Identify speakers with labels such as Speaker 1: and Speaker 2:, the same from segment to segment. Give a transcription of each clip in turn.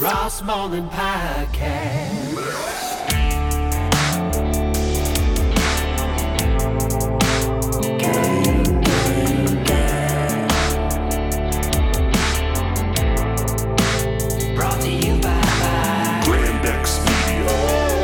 Speaker 1: Ross Mullen Podcast. Brought to you by
Speaker 2: Grand X Media.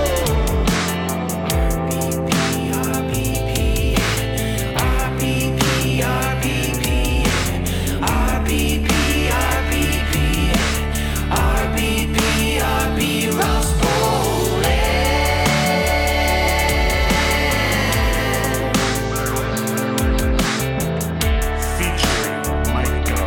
Speaker 2: Featuring Micah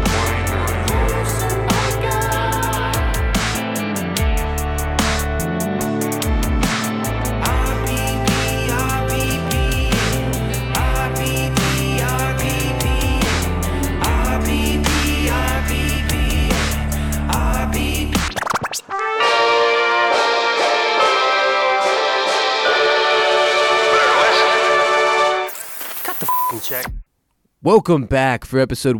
Speaker 1: check.
Speaker 3: Welcome back for episode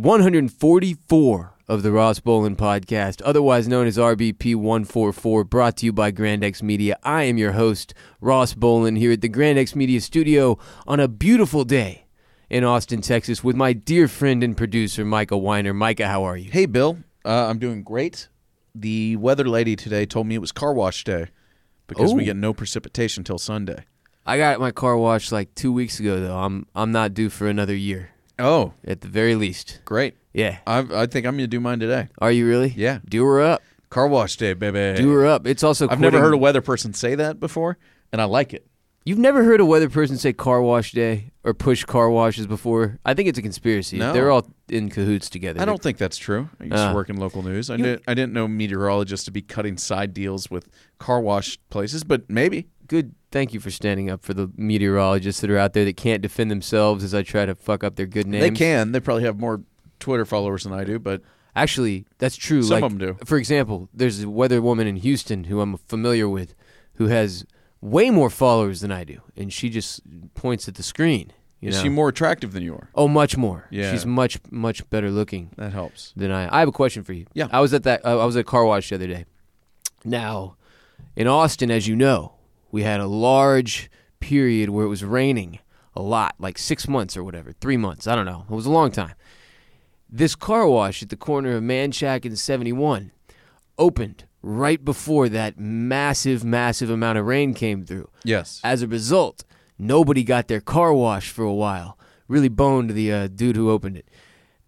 Speaker 3: 144 of the Ross Bolin Podcast, otherwise known as RBP 144, brought to you by Grand X Media. I am your host, Ross Bolin, here at the Grand X Media studio on a beautiful day in Austin, Texas, with my dear friend and producer, Micah Weiner. Micah, how are you?
Speaker 4: Hey, Bill. I'm doing great. The weather lady today told me it was car wash day because we
Speaker 3: Oh.
Speaker 4: get no precipitation till Sunday.
Speaker 3: I got my car washed like 2 weeks ago, though. I'm not due for another year,
Speaker 4: Oh,
Speaker 3: at the very least.
Speaker 4: great.
Speaker 3: Yeah.
Speaker 4: I think I'm going to do mine today.
Speaker 3: Are you really?
Speaker 4: Yeah.
Speaker 3: Do her up.
Speaker 4: Car wash day, baby.
Speaker 3: Do her up. It's also
Speaker 4: I've never
Speaker 3: quitting-
Speaker 4: heard a weather person say that before, and I like it.
Speaker 3: You've never heard a weather person say car wash day or push car washes before? I think it's a conspiracy.
Speaker 4: No.
Speaker 3: They're all in cahoots together.
Speaker 4: I don't think that's true. I used to
Speaker 3: Ah.
Speaker 4: work in local news. I didn't know meteorologists to be cutting side deals with car wash places, but maybe.
Speaker 3: Good. Thank you for standing up for the meteorologists that are out there that can't defend themselves as I try to fuck up their good names.
Speaker 4: They can. They probably have more Twitter followers than I do, but
Speaker 3: Actually, that's true.
Speaker 4: Some
Speaker 3: Like,
Speaker 4: of 'em do.
Speaker 3: For example, there's a weather woman in Houston who I'm familiar with who has way more followers than I do, and she just points at the screen. You
Speaker 4: is
Speaker 3: know?
Speaker 4: she more attractive than you are?
Speaker 3: Oh, much more.
Speaker 4: Yeah.
Speaker 3: She's much better looking
Speaker 4: That helps.
Speaker 3: than I have a question for you.
Speaker 4: Yeah.
Speaker 3: I was at a car wash the other day. Now, in Austin, as you know, we had a large period where it was raining a lot, like 6 months or whatever, 3 months. I don't know. It was a long time. This car wash at the corner of Manchac and 71 opened right before that massive amount of rain came through.
Speaker 4: Yes.
Speaker 3: As a result, nobody got their car washed for a while. Really boned the dude who opened it.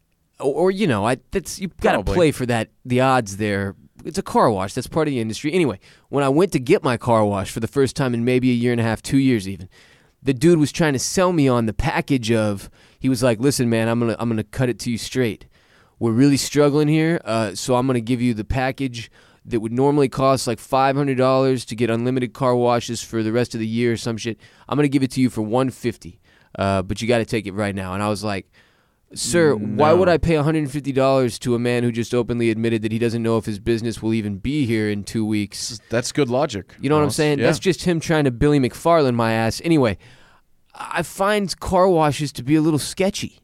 Speaker 3: Or you know, you've got to
Speaker 4: Probably.
Speaker 3: play for that. The odds there. It's a car wash. That's part of the industry. Anyway, when I went to get my car wash for the first time in maybe a year and a half, 2 years even, the dude was trying to sell me on the package of. He was like, "Listen, man, I'm gonna cut it to you straight. We're really struggling here, so I'm gonna give you the package that would normally cost like $500 to get unlimited car washes for the rest of the year or some shit. I'm gonna give it to you for $150, but you got to take it right now." And I was like, "Sir, why would I pay $150 to a man who just openly admitted that he doesn't know if his business will even be here in 2 weeks?"
Speaker 4: That's good logic.
Speaker 3: You know what I'm
Speaker 4: Ross.
Speaker 3: saying?
Speaker 4: Yeah.
Speaker 3: That's just him trying to Billy McFarland my ass. Anyway, I find car washes to be a little sketchy.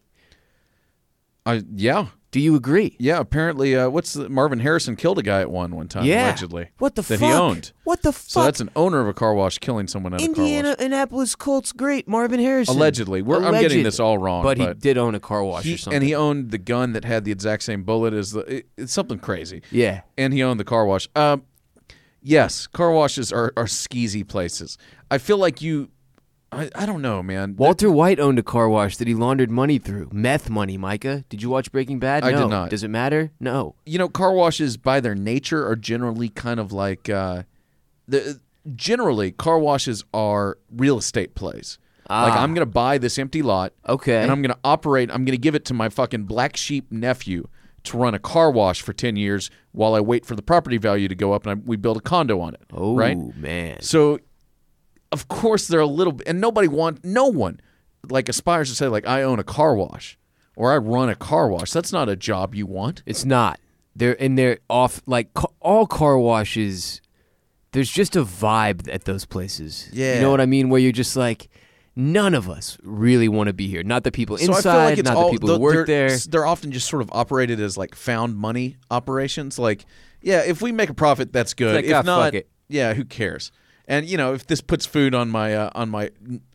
Speaker 4: Yeah.
Speaker 3: Do you agree?
Speaker 4: Yeah, apparently, Marvin Harrison killed a guy at one time,
Speaker 3: Yeah.
Speaker 4: allegedly.
Speaker 3: What the
Speaker 4: that
Speaker 3: fuck?
Speaker 4: he owned.
Speaker 3: What the fuck?
Speaker 4: So that's an owner of a car wash killing someone at a car wash.
Speaker 3: Indianapolis Colts great, Marvin Harrison.
Speaker 4: Allegedly. I'm getting this all wrong.
Speaker 3: But he did own a car wash or something.
Speaker 4: And he owned the gun that had the exact same bullet as it's something crazy.
Speaker 3: Yeah.
Speaker 4: And he owned the car wash. Yes, car washes are skeezy places. I feel like I don't know, man.
Speaker 3: Walter White owned a car wash that he laundered money through. Meth money, Micah. Did you watch Breaking Bad?
Speaker 4: I
Speaker 3: No.
Speaker 4: did not.
Speaker 3: Does it matter? No.
Speaker 4: You know, car washes by their nature are generally kind of like generally car washes are real estate plays. Like I'm going to buy this empty lot,
Speaker 3: Okay.
Speaker 4: and I'm going to give it to my fucking black sheep nephew to run a car wash for 10 years while I wait for the property value to go up and we build a condo on it.
Speaker 3: Oh,
Speaker 4: right?
Speaker 3: man.
Speaker 4: So of course they're a little bit, and no one like aspires to say like I own a car wash or I run a car wash. That's not a job you want.
Speaker 3: It's not. They're off, like all car washes, there's just a vibe at those places.
Speaker 4: Yeah.
Speaker 3: You know what I mean? Where you're just like, none of us really want to be here. Not the people
Speaker 4: So I
Speaker 3: inside,
Speaker 4: feel like it's
Speaker 3: not
Speaker 4: all,
Speaker 3: the people who work there.
Speaker 4: They're often just sort of operated as like found money operations. Like Yeah, if we make a profit, that's good.
Speaker 3: It's like,
Speaker 4: if not,
Speaker 3: fuck it.
Speaker 4: yeah, who cares? And if this puts food on my on my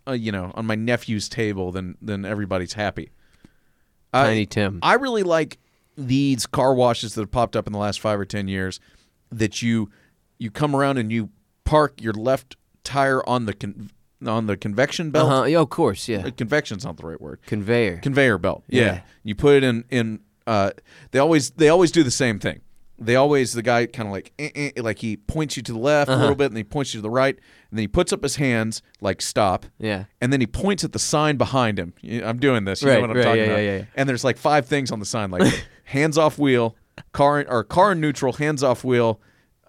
Speaker 4: nephew's table, then everybody's happy.
Speaker 3: Tiny Tim.
Speaker 4: I really like these car washes that have popped up in the last 5 or 10 years. That you come around and you park your left tire on the convection belt.
Speaker 3: Yeah, of course, yeah.
Speaker 4: Convection's not the right word.
Speaker 3: Conveyor
Speaker 4: Belt.
Speaker 3: Yeah.
Speaker 4: Yeah. You put it in. They always do the same thing. The guy kind of like he points you to the left a little bit, and then he points you to the right, and then he puts up his hands like stop.
Speaker 3: Yeah.
Speaker 4: And then he points at the sign behind him. I'm doing this. You
Speaker 3: Right,
Speaker 4: know what I'm
Speaker 3: right,
Speaker 4: talking
Speaker 3: yeah,
Speaker 4: about.
Speaker 3: yeah.
Speaker 4: And there's like 5 things on the sign, like hands off wheel, car in neutral, hands off wheel,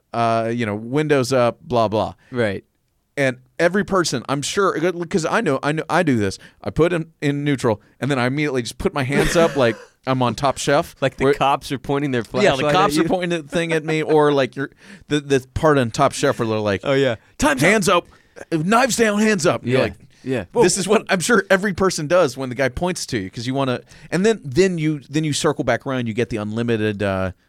Speaker 4: windows up, blah blah.
Speaker 3: Right.
Speaker 4: And every person, I'm sure, because I do this. I put him in neutral, and then I immediately just put my hands up like I'm on Top Chef.
Speaker 3: Like the cops are pointing their flashlight
Speaker 4: Yeah, the cops
Speaker 3: at
Speaker 4: are
Speaker 3: you.
Speaker 4: pointing the thing at me, or like the part on Top Chef where they're like,
Speaker 3: Oh, yeah. Time's
Speaker 4: hands up, knives down, hands up. You're
Speaker 3: Yeah.
Speaker 4: like,
Speaker 3: Yeah.
Speaker 4: this is what I'm sure every person does when the guy points to you, because you want to, and then you circle back around. You get the unlimited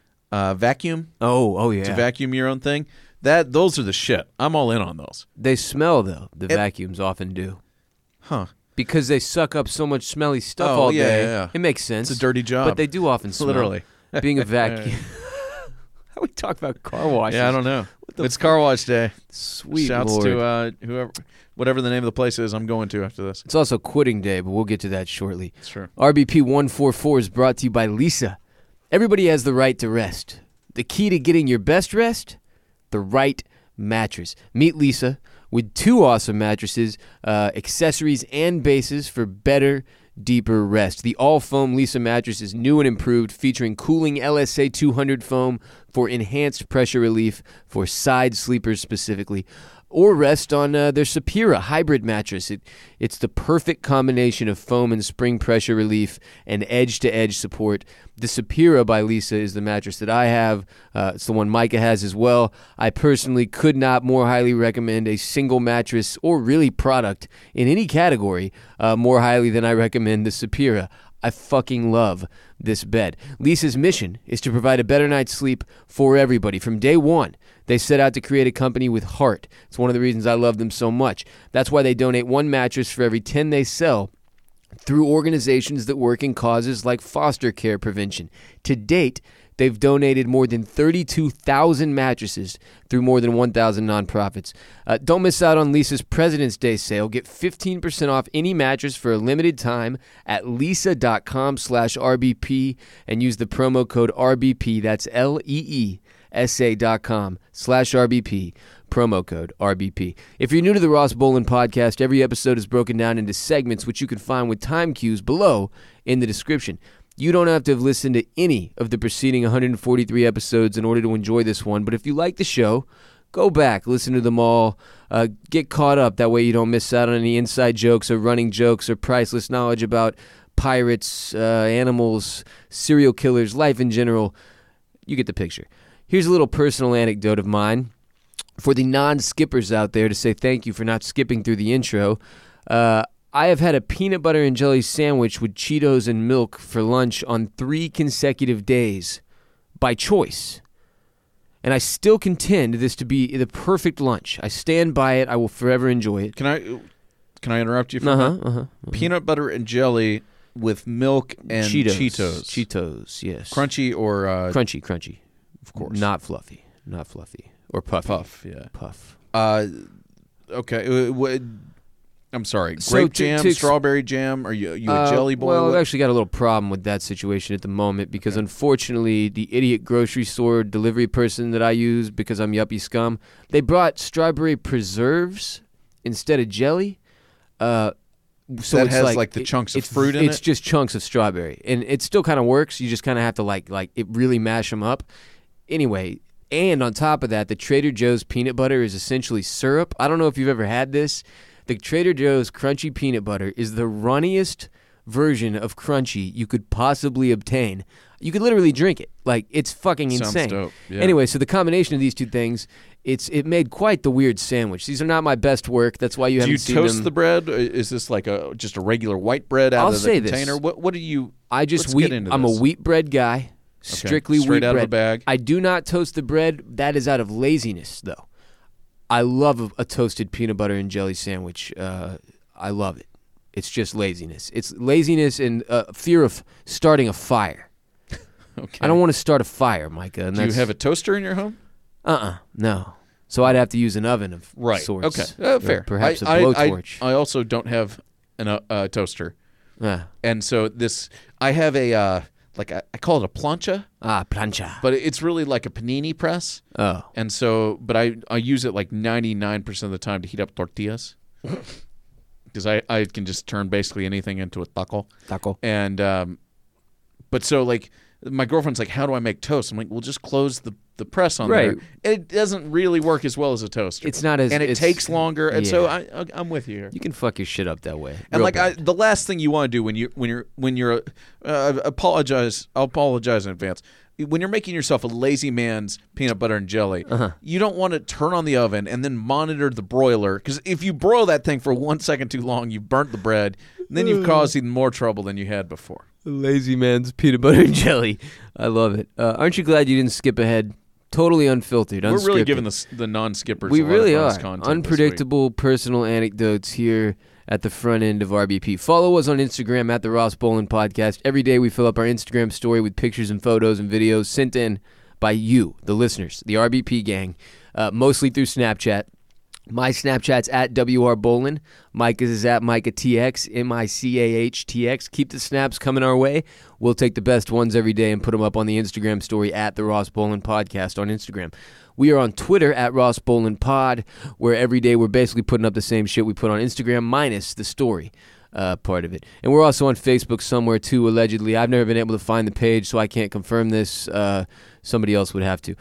Speaker 4: vacuum
Speaker 3: Oh, yeah.
Speaker 4: to vacuum your own thing. Those are the shit. I'm all in on those.
Speaker 3: They smell, though. The vacuums often do.
Speaker 4: Huh.
Speaker 3: Because they suck up so much smelly stuff
Speaker 4: Oh,
Speaker 3: all
Speaker 4: yeah,
Speaker 3: day.
Speaker 4: yeah.
Speaker 3: It makes sense.
Speaker 4: It's a dirty job.
Speaker 3: But they do often smell.
Speaker 4: Literally.
Speaker 3: Being a vacuum. How we talk about car washes?
Speaker 4: Yeah, I don't know. It's car wash day.
Speaker 3: Sweet
Speaker 4: Shouts
Speaker 3: Lord.
Speaker 4: to whatever the name of the place is I'm going to after this.
Speaker 3: It's also quitting day, but we'll get to that shortly.
Speaker 4: Sure.
Speaker 3: RBP 144 is brought to you by Lisa. Everybody has the right to rest. The key to getting your best rest? The right mattress. Meet Lisa with 2 awesome mattresses, accessories, and bases for better, deeper rest. The all-foam Lisa mattress is new and improved, featuring cooling LSA 200 foam for enhanced pressure relief for side sleepers specifically. Or rest on their Sapira hybrid mattress. It's the perfect combination of foam and spring pressure relief and edge-to-edge support. The Sapira by Lisa is the mattress that I have. It's the one Micah has as well. I personally could not more highly recommend a single mattress or really product in any category more highly than I recommend the Sapira. I fucking love this bed. Lisa's mission is to provide a better night's sleep for everybody. From day one, they set out to create a company with heart. It's one of the reasons I love them so much. That's why they donate 1 mattress for every 10 they sell through organizations that work in causes like foster care prevention. To date, they've donated more than 32,000 mattresses through more than 1,000 nonprofits. Don't miss out on Lisa's President's Day sale. Get 15% off any mattress for a limited time at lisa.com/RBP and use the promo code RBP. That's LEESA.com/RBP. Promo code RBP. If you're new to the Ross Bolin podcast, every episode is broken down into segments, which you can find with time cues below in the description. You don't have to have listened to any of the preceding 143 episodes in order to enjoy this one, but if you like the show, go back, listen to them all, get caught up. That way you don't miss out on any inside jokes or running jokes or priceless knowledge about pirates, animals, serial killers, life in general. You get the picture. Here's a little personal anecdote of mine for the non-skippers out there to say thank you for not skipping through the intro. I have had a peanut butter and jelly sandwich with Cheetos and milk for lunch on 3 consecutive days by choice. And I still contend this to be the perfect lunch. I stand by it. I will forever enjoy it.
Speaker 4: Can I interrupt you for a minute? Peanut butter and jelly with milk and Cheetos.
Speaker 3: Cheetos, yes.
Speaker 4: Crunchy or
Speaker 3: Crunchy.
Speaker 4: of course.
Speaker 3: Not fluffy. Or puffy.
Speaker 4: Puff, yeah.
Speaker 3: Puff.
Speaker 4: Okay. I'm sorry.
Speaker 3: So
Speaker 4: Grape
Speaker 3: to
Speaker 4: jam, strawberry jam? Are you a jelly boy?
Speaker 3: Well,
Speaker 4: What-
Speaker 3: I've actually got a little problem with that situation at the moment because unfortunately the idiot grocery store delivery person that I use because I'm yuppie scum, they brought strawberry preserves instead of jelly. So
Speaker 4: that
Speaker 3: it's
Speaker 4: has like the chunks of fruit in
Speaker 3: It's
Speaker 4: it?
Speaker 3: just chunks of strawberry. And it still kind of works. You just kind of have to like it really mash them up. Anyway, and on top of that, the Trader Joe's peanut butter is essentially syrup. I don't know if you've ever had this. The Trader Joe's crunchy peanut butter is the runniest version of crunchy you could possibly obtain. You could literally drink it. Like, it's fucking
Speaker 4: Sounds
Speaker 3: insane.
Speaker 4: dope, yeah.
Speaker 3: Anyway, so the combination of these two things, it made quite the weird sandwich. These are not my best work. That's why you
Speaker 4: Do
Speaker 3: haven't
Speaker 4: you
Speaker 3: seen
Speaker 4: toast
Speaker 3: them.
Speaker 4: the bread? Is this like just a regular white bread out
Speaker 3: I'll
Speaker 4: of the
Speaker 3: say this.
Speaker 4: container? What do you?
Speaker 3: I just
Speaker 4: let's
Speaker 3: wheat.
Speaker 4: get into
Speaker 3: I'm
Speaker 4: this.
Speaker 3: a wheat bread guy. Strictly
Speaker 4: Straight
Speaker 3: wheat
Speaker 4: out of
Speaker 3: bread.
Speaker 4: a bag.
Speaker 3: I do not toast the bread. That is out of laziness, though. I love a toasted peanut butter and jelly sandwich. I love it. It's just laziness. It's laziness and fear of starting a fire.
Speaker 4: Okay.
Speaker 3: I don't want to start a fire, Micah. And
Speaker 4: Do you have a toaster in your home?
Speaker 3: No. So I'd have to use an oven of
Speaker 4: Right.
Speaker 3: sorts.
Speaker 4: Okay.
Speaker 3: Or
Speaker 4: Fair.
Speaker 3: perhaps a
Speaker 4: I
Speaker 3: blowtorch.
Speaker 4: I also don't have a toaster,
Speaker 3: Ah.
Speaker 4: and so I have a I call it a plancha,
Speaker 3: Plancha.
Speaker 4: but it's really like a panini press.
Speaker 3: Oh.
Speaker 4: And so, but I use it like 99% of the time to heat up tortillas, because I can just turn basically anything into a taco. And but so like my girlfriend's like, how do I make toast? I'm like, well, just close the press on
Speaker 3: Right.
Speaker 4: there. It doesn't really work as well as a toaster.
Speaker 3: It's not as...
Speaker 4: and it
Speaker 3: it's-
Speaker 4: takes longer. And so
Speaker 3: yeah.
Speaker 4: I'm with you here.
Speaker 3: You can fuck your shit up that way.
Speaker 4: And
Speaker 3: Real
Speaker 4: like
Speaker 3: bad.
Speaker 4: the last thing you want to do when you're apologize. I'll apologize in advance. When you're making yourself a lazy man's peanut butter and jelly, you don't want to turn on the oven and then monitor the broiler, because if you broil that thing for 1 second too long, you've burnt the bread, and then you've caused even more trouble than you had before.
Speaker 3: Lazy man's peanut butter and jelly. I love it. Aren't you glad you didn't skip ahead? Totally unfiltered.
Speaker 4: We're really
Speaker 3: unscripted.
Speaker 4: giving the non-skippers.
Speaker 3: We
Speaker 4: a lot
Speaker 3: really
Speaker 4: of
Speaker 3: are.
Speaker 4: bonus content this week.
Speaker 3: Unpredictable personal anecdotes here at the front end of RBP. Follow us on Instagram at the Ross Bolin Podcast. Every day we fill up our Instagram story with pictures and photos and videos sent in by you, the listeners, the RBP gang, mostly through Snapchat. My Snapchat's at WR Bolin. Micah's is at MicahTX, MICAHTX. Keep the snaps coming our way. We'll take the best ones every day and put them up on the Instagram story at the Ross Bolin Podcast on Instagram. We are on Twitter at Ross Bolin Pod, where every day we're basically putting up the same shit we put on Instagram, minus the story part of it. And we're also on Facebook somewhere too, allegedly. I've never been able to find the page, so I can't confirm this. Somebody else would have to.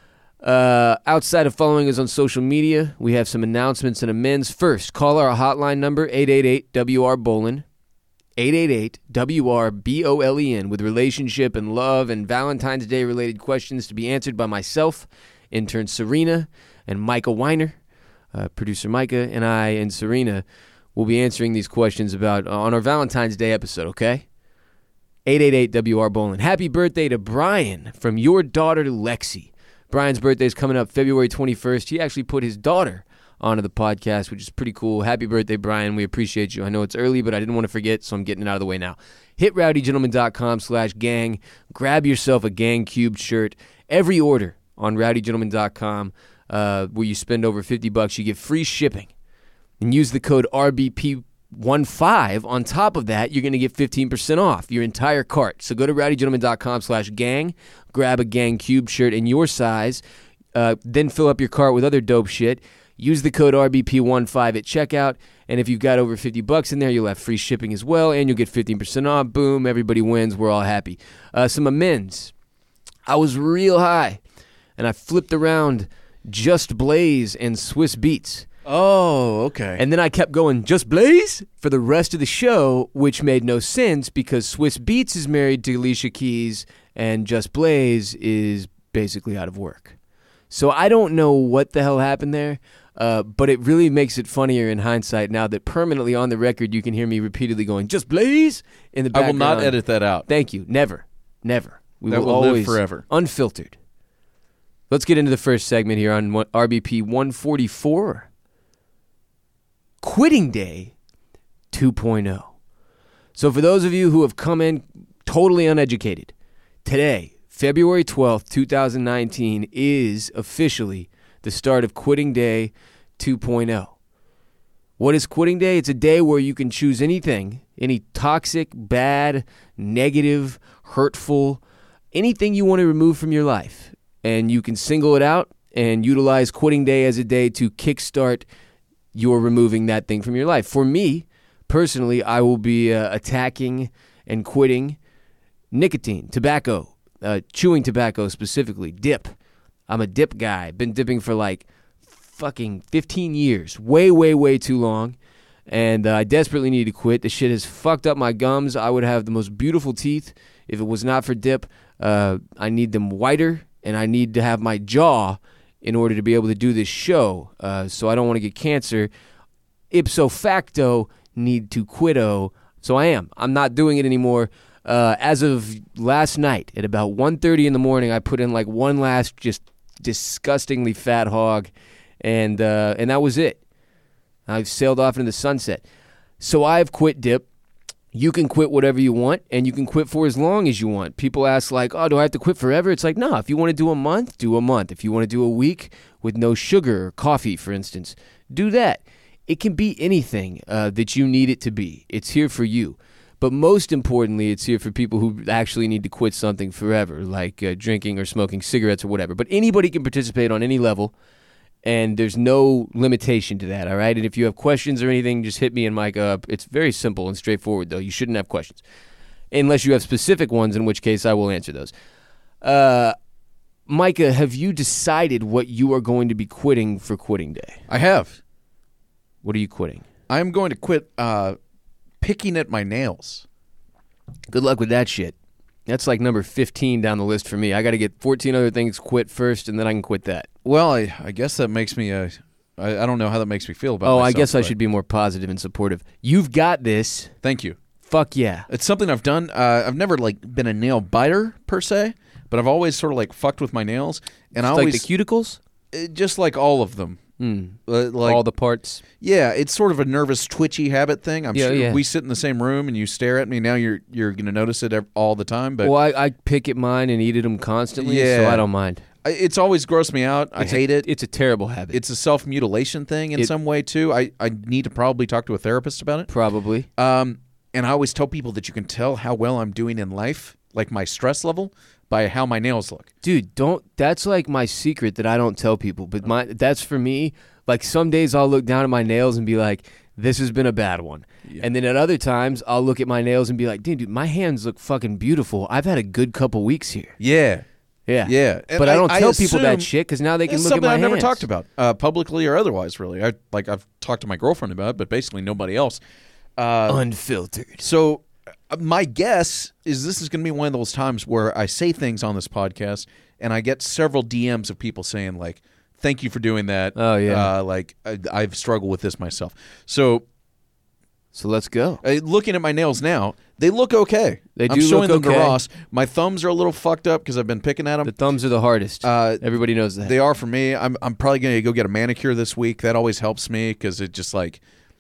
Speaker 3: Outside of following us on social media, we have some announcements and amends. First, call our hotline number, 888-WR-BOLIN, 888-WR-BOLEN, with relationship and love and Valentine's Day related questions to be answered by myself, intern Serena, and Micah Weiner. Producer Micah and I and Serena will be answering these questions about on our Valentine's Day episode, okay? 888-WR-BOLIN. Happy birthday to Brian from your daughter Lexi. Brian's birthday is coming up February 21st. He actually put his daughter onto the podcast, which is pretty cool. Happy birthday, Brian. We appreciate you. I know it's early, but I didn't want to forget, so I'm getting it out of the way now. Hit rowdygentleman.com/gang. Grab yourself a Gang Cubed shirt. Every order on rowdygentleman.com where you spend over $50, you get free shipping. And use the code RBP15. On top of that, you're going to get 15% off your entire cart. So go to rowdygentleman.com/gang, grab a Gang Cube shirt in your size, then fill up your cart with other dope shit. Use the code RBP15 at checkout, and if you've got over $50 in there, you'll have free shipping as well, and you'll get 15% off. Boom, everybody wins. We're all happy. Some amends. I was real high, and I flipped around Just Blaze and Swiss Beats.
Speaker 4: Oh, okay.
Speaker 3: And then I kept going, Just Blaze, for the rest of the show, which made no sense because Swiss Beats is married to Alicia Keys and Just Blaze is basically out of work. So I don't know what the hell happened there, but it really makes it funnier in hindsight now that permanently on the record you can hear me repeatedly going, Just Blaze, in the
Speaker 4: I will
Speaker 3: background.
Speaker 4: not edit that out.
Speaker 3: Thank you. Never. We
Speaker 4: That will live
Speaker 3: always
Speaker 4: forever.
Speaker 3: Unfiltered. Let's get into the first segment here on RBP 144. Quitting Day 2.0. So for those of you who have come in totally uneducated, today, February 12th, 2019, is officially the start of Quitting Day 2.0. What is Quitting Day? It's a day where you can choose anything, any toxic, bad, negative, hurtful, anything you want to remove from your life. And you can single it out and utilize Quitting Day as a day to kickstart your removing that thing from your life. For me, personally, I will be attacking and quitting nicotine, tobacco, chewing tobacco specifically, dip. I'm a dip guy. Been dipping for like fucking 15 years. Way too long. And I desperately need to quit. The shit has fucked up my gums. I would have the most beautiful teeth if it was not for dip. I need them whiter, and I need to have my jaw in order to be able to do this show. So I don't want to get cancer. Ipso facto, need to quito. So I am. I'm not doing it anymore. As of last night, at about 1:30 in the morning, I put in like one last just disgustingly fat hog, and that was it. I've sailed off into the sunset. So I've quit dip. You can quit whatever you want, and you can quit for as long as you want. People ask like, oh, do I have to quit forever? It's like, no, if you want to do a month, do a month. If you want to do a week with no sugar or coffee, for instance, do that. It can be anything that you need it to be. It's here for you. But most importantly, it's here for people who actually need to quit something forever, like drinking or smoking cigarettes or whatever. But anybody can participate on any level, and there's no limitation to that, all right? And if you have questions or anything, just hit me and Mike up. It's very simple and straightforward, though. You shouldn't have questions, unless you have specific ones, in which case I will answer those. Micah, have you decided what you are going to be quitting for quitting day?
Speaker 4: I have.
Speaker 3: What are you quitting?
Speaker 4: I'm going to quit picking at my nails.
Speaker 3: Good luck with that shit. That's like number 15 down the list for me. I got to get 14 other things quit first, and then I can quit that.
Speaker 4: Well, I guess that makes me I don't know how that makes me feel about myself.
Speaker 3: I guess I
Speaker 4: but
Speaker 3: should be more positive and supportive. You've got this.
Speaker 4: Thank you.
Speaker 3: Fuck yeah.
Speaker 4: It's something I've done. I've never like been a nail biter per se, but I've always sort of like fucked with my nails, and I
Speaker 3: It's
Speaker 4: always
Speaker 3: like the cuticles?
Speaker 4: just like all of them. Like
Speaker 3: All the parts?
Speaker 4: yeah, it's sort of a nervous, twitchy habit thing. I'm sure
Speaker 3: Yeah.
Speaker 4: we sit in the same room and you stare at me. Now you're going to notice it all the time. But
Speaker 3: Well, I pick at mine and eat at them constantly, so
Speaker 4: Yeah.
Speaker 3: I don't mind.
Speaker 4: it's always grossed me out. I hate it.
Speaker 3: It's a terrible habit.
Speaker 4: It's a self-mutilation thing in some way too. I need to probably talk to a therapist about it.
Speaker 3: Probably.
Speaker 4: And I always tell people that you can tell how well I'm doing in life, like my stress level, by how my nails look.
Speaker 3: Dude, that's like my secret that I don't tell people, but that's for me. Like some days I'll look down at my nails and be like, this has been a bad one. Yeah. And then at other times I'll look at my nails and be like, dude, my hands look fucking beautiful. I've had a good couple weeks here.
Speaker 4: Yeah.
Speaker 3: Yeah.
Speaker 4: Yeah. And
Speaker 3: But I don't tell people
Speaker 4: assume
Speaker 3: that shit because now they can
Speaker 4: it's
Speaker 3: look at
Speaker 4: something
Speaker 3: my
Speaker 4: I've never
Speaker 3: hands.
Speaker 4: talked about, publicly or otherwise, really. I've talked to my girlfriend about it, but basically nobody else.
Speaker 3: Unfiltered.
Speaker 4: So my guess is this is going to be one of those times where I say things on this podcast and I get several DMs of people saying like, thank you for doing that.
Speaker 3: Oh, yeah.
Speaker 4: Like I've struggled with this myself. So
Speaker 3: let's go.
Speaker 4: looking at my nails now, they look okay.
Speaker 3: They
Speaker 4: I'm
Speaker 3: do
Speaker 4: showing
Speaker 3: look
Speaker 4: them
Speaker 3: okay.
Speaker 4: to Ross. My thumbs are a little fucked up because I've been picking at them.
Speaker 3: The thumbs are the hardest. Everybody knows that.
Speaker 4: They are for me. I'm probably going to go get a manicure this week. That always helps me because it just like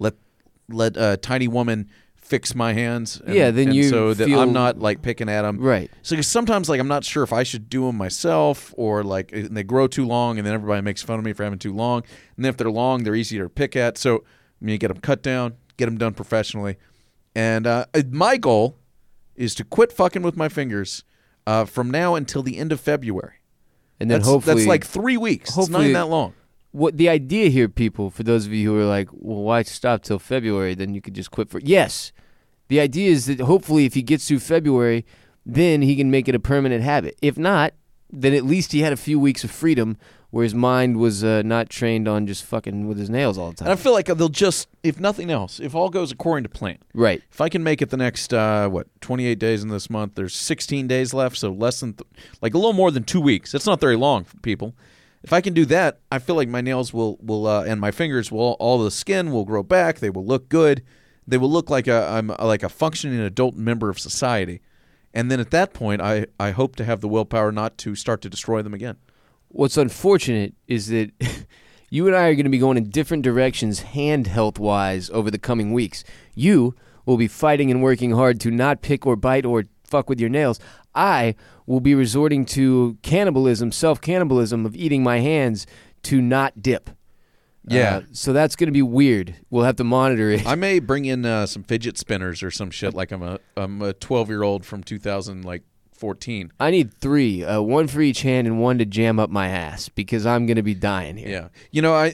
Speaker 4: let a tiny woman fix my hands. And,
Speaker 3: Yeah, then
Speaker 4: and
Speaker 3: you
Speaker 4: so that
Speaker 3: feel-
Speaker 4: I'm not like picking at them.
Speaker 3: Right.
Speaker 4: So 'cause sometimes like I'm not sure if I should do them myself or like and they grow too long and then everybody makes fun of me for having too long. And then if they're long, they're easier to pick at. So I'm going to get them cut down, get them done professionally. And my goal is to quit fucking with my fingers from now until the end of February.
Speaker 3: And then
Speaker 4: That's
Speaker 3: hopefully
Speaker 4: like 3 weeks. It's not
Speaker 3: hopefully-
Speaker 4: even that long.
Speaker 3: What the idea here, people, for those of you who are like, well, why stop till February? Then you could just quit for. Yes, the idea is that hopefully, if he gets through February, then he can make it a permanent habit. If not, then at least he had a few weeks of freedom where his mind was not trained on just fucking with his nails all the time.
Speaker 4: And I feel like they'll just, if nothing else, if all goes according to plan.
Speaker 3: Right.
Speaker 4: If I can make it the next 28 days in this month, there's 16 days left, so less than like a little more than 2 weeks. That's not very long for people. If I can do that, I feel like my nails will and my fingers will, all the skin will grow back. They will look good. They will look like I'm like a functioning adult member of society. And then at that point, I hope to have the willpower not to start to destroy them again.
Speaker 3: What's unfortunate is that you and I are going to be going in different directions hand health wise over the coming weeks. You will be fighting and working hard to not pick or bite or fuck with your nails. I will be resorting to cannibalism, self-cannibalism of eating my hands to not dip.
Speaker 4: Yeah.
Speaker 3: So that's going to be weird. We'll have to monitor it.
Speaker 4: I may bring in some fidget spinners or some shit like I'm a 12-year-old from 2014.
Speaker 3: I need 3, one for each hand and one to jam up my ass because I'm going to be dying here.
Speaker 4: Yeah. You know,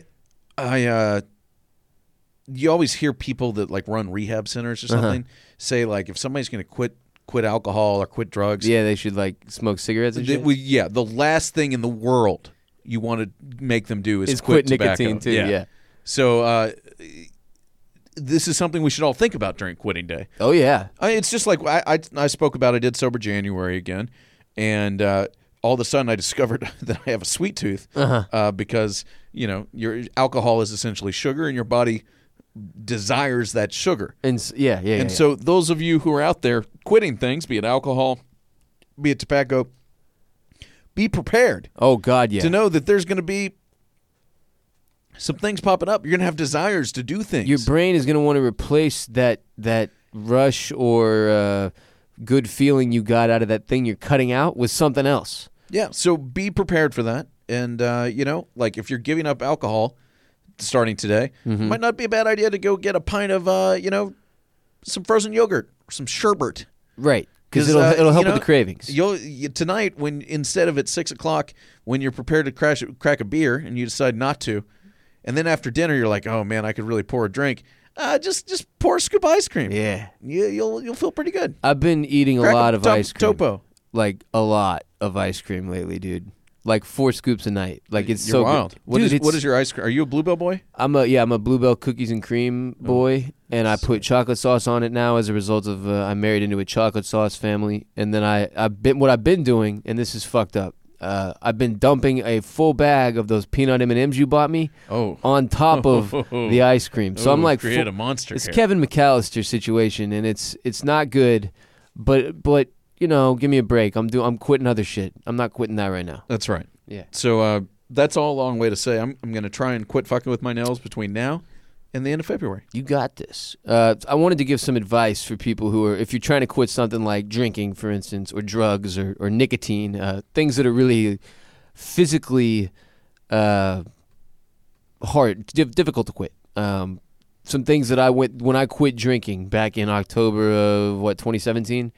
Speaker 4: you always hear people that like run rehab centers or something say like if somebody's going to quit alcohol or quit drugs.
Speaker 3: Yeah, they should like smoke cigarettes and shit.
Speaker 4: The last thing in the world you want to make them do is
Speaker 3: quit
Speaker 4: tobacco.
Speaker 3: nicotine too, yeah.
Speaker 4: So this is something we should all think about during quitting day.
Speaker 3: Oh, yeah.
Speaker 4: It's just like I spoke about. I did Sober January again, and all of a sudden I discovered that I have a sweet tooth because your alcohol is essentially sugar, and your body desires that sugar.
Speaker 3: And
Speaker 4: So those of you who are out there quitting things, be it alcohol, be it tobacco, be prepared
Speaker 3: Oh God, yeah.
Speaker 4: to know that there's going to be some things popping up. You're going to have desires to do things.
Speaker 3: Your brain is going to want to replace that rush or good feeling you got out of that thing you're cutting out with something else.
Speaker 4: Yeah, so be prepared for that. And, like if you're giving up alcohol starting today, it might not be a bad idea to go get a pint of, some frozen yogurt or some sherbet.
Speaker 3: Right. Because it'll help with the cravings.
Speaker 4: Tonight, when instead of at 6 o'clock, when you're prepared to crack a beer and you decide not to, and then after dinner you're like, oh man, I could really pour a drink. Just pour a scoop of ice cream.
Speaker 3: Yeah.
Speaker 4: You'll feel pretty good.
Speaker 3: I've been eating a
Speaker 4: Crack
Speaker 3: lot of ice cream.
Speaker 4: Topo.
Speaker 3: Like a lot of ice cream lately, dude. Like 4 scoops a night. Like it's
Speaker 4: You're
Speaker 3: so
Speaker 4: wild.
Speaker 3: good.
Speaker 4: What is your ice cream? Are you a Bluebell boy?
Speaker 3: I'm a Bluebell cookies and cream boy, and I put chocolate sauce on it now as a result of I married into a chocolate sauce family, and then what I've been doing, and this is fucked up. I've been dumping a full bag of those peanut M&Ms you bought me on top of the ice cream. So I'm like,
Speaker 4: create a monster.
Speaker 3: It's
Speaker 4: here.
Speaker 3: Kevin McAllister situation, and it's not good, but give me a break. I'm quitting other shit. I'm not quitting that right now.
Speaker 4: That's right.
Speaker 3: Yeah.
Speaker 4: So that's all a long way to say I'm going to try and quit fucking with my nails between now and the end of February.
Speaker 3: You got this. I wanted to give some advice for people who are, if you're trying to quit something like drinking, for instance, or drugs or nicotine, things that are really physically hard, difficult to quit. Some things that when I quit drinking back in October of 2017.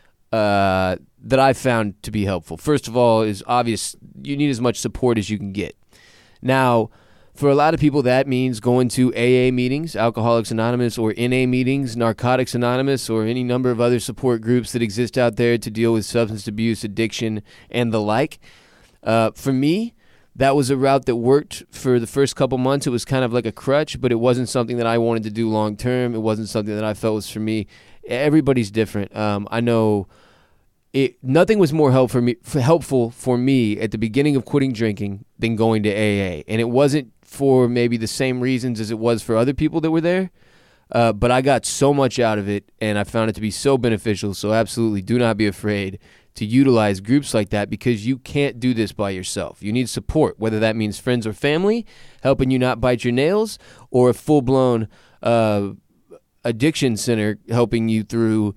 Speaker 3: That I found to be helpful. First of all, is obvious. You need as much support as you can get. Now, for a lot of people, that means going to AA meetings, Alcoholics Anonymous, or NA meetings, Narcotics Anonymous, or any number of other support groups that exist out there to deal with substance abuse, addiction, and the like. For me, that was a route that worked for the first couple months. It was kind of like a crutch, but it wasn't something that I wanted to do long term. It wasn't something that I felt was for me. Everybody's different. I know nothing was more helpful for me at the beginning of quitting drinking than going to AA. And it wasn't for maybe the same reasons as it was for other people that were there. But I got so much out of it, and I found it to be so beneficial. So absolutely do not be afraid to utilize groups like that, because you can't do this by yourself. You need support, whether that means friends or family helping you not bite your nails, or a full-blown addiction center helping you through,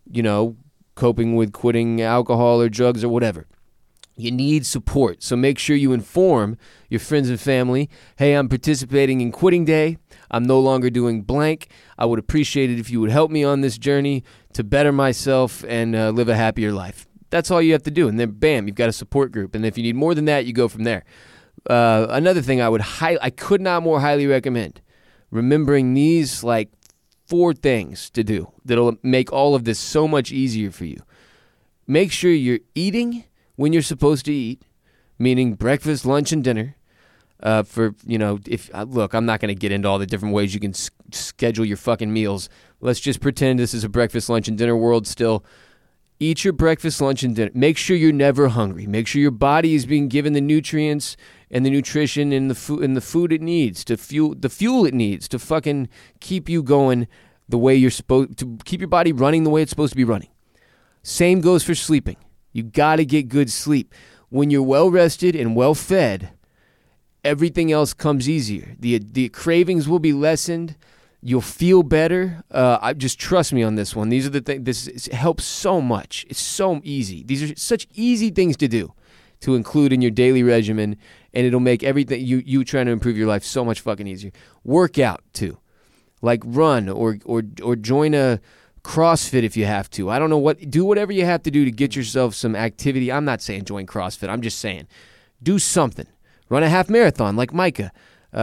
Speaker 3: coping with quitting alcohol or drugs or whatever. You need support. So make sure you inform your friends and family, hey, I'm participating in quitting day. I'm no longer doing blank. I would appreciate it if you would help me on this journey to better myself and live a happier life. That's all you have to do. And then, bam, you've got a support group. And if you need more than that, you go from there. Another thing I could not more highly recommend, remembering these 4 things to do that'll make all of this so much easier for you. Make sure you're eating when you're supposed to eat, meaning breakfast, lunch, and dinner. I'm not going to get into all the different ways you can schedule your fucking meals. Let's just pretend this is a breakfast, lunch, and dinner world still. Eat your breakfast, lunch, and dinner. Make sure you're never hungry. Make sure your body is being given the nutrients and the nutrition and the food it needs to fuel it needs to fucking keep you going the way you're supposed to, keep your body running the way it's supposed to be running. Same goes for sleeping. You got to get good sleep. When you're well rested and well fed, everything else comes easier. The cravings will be lessened. You'll feel better. Just trust me on this one. These are the things. This helps so much. It's so easy. These are such easy things to do, to include in your daily regimen, and it'll make everything you trying to improve your life so much fucking easier. Work out too, like run or join a CrossFit if you have to. I don't know do whatever you have to do to get yourself some activity. I'm not saying join CrossFit. I'm just saying do something. Run a half marathon like Micah.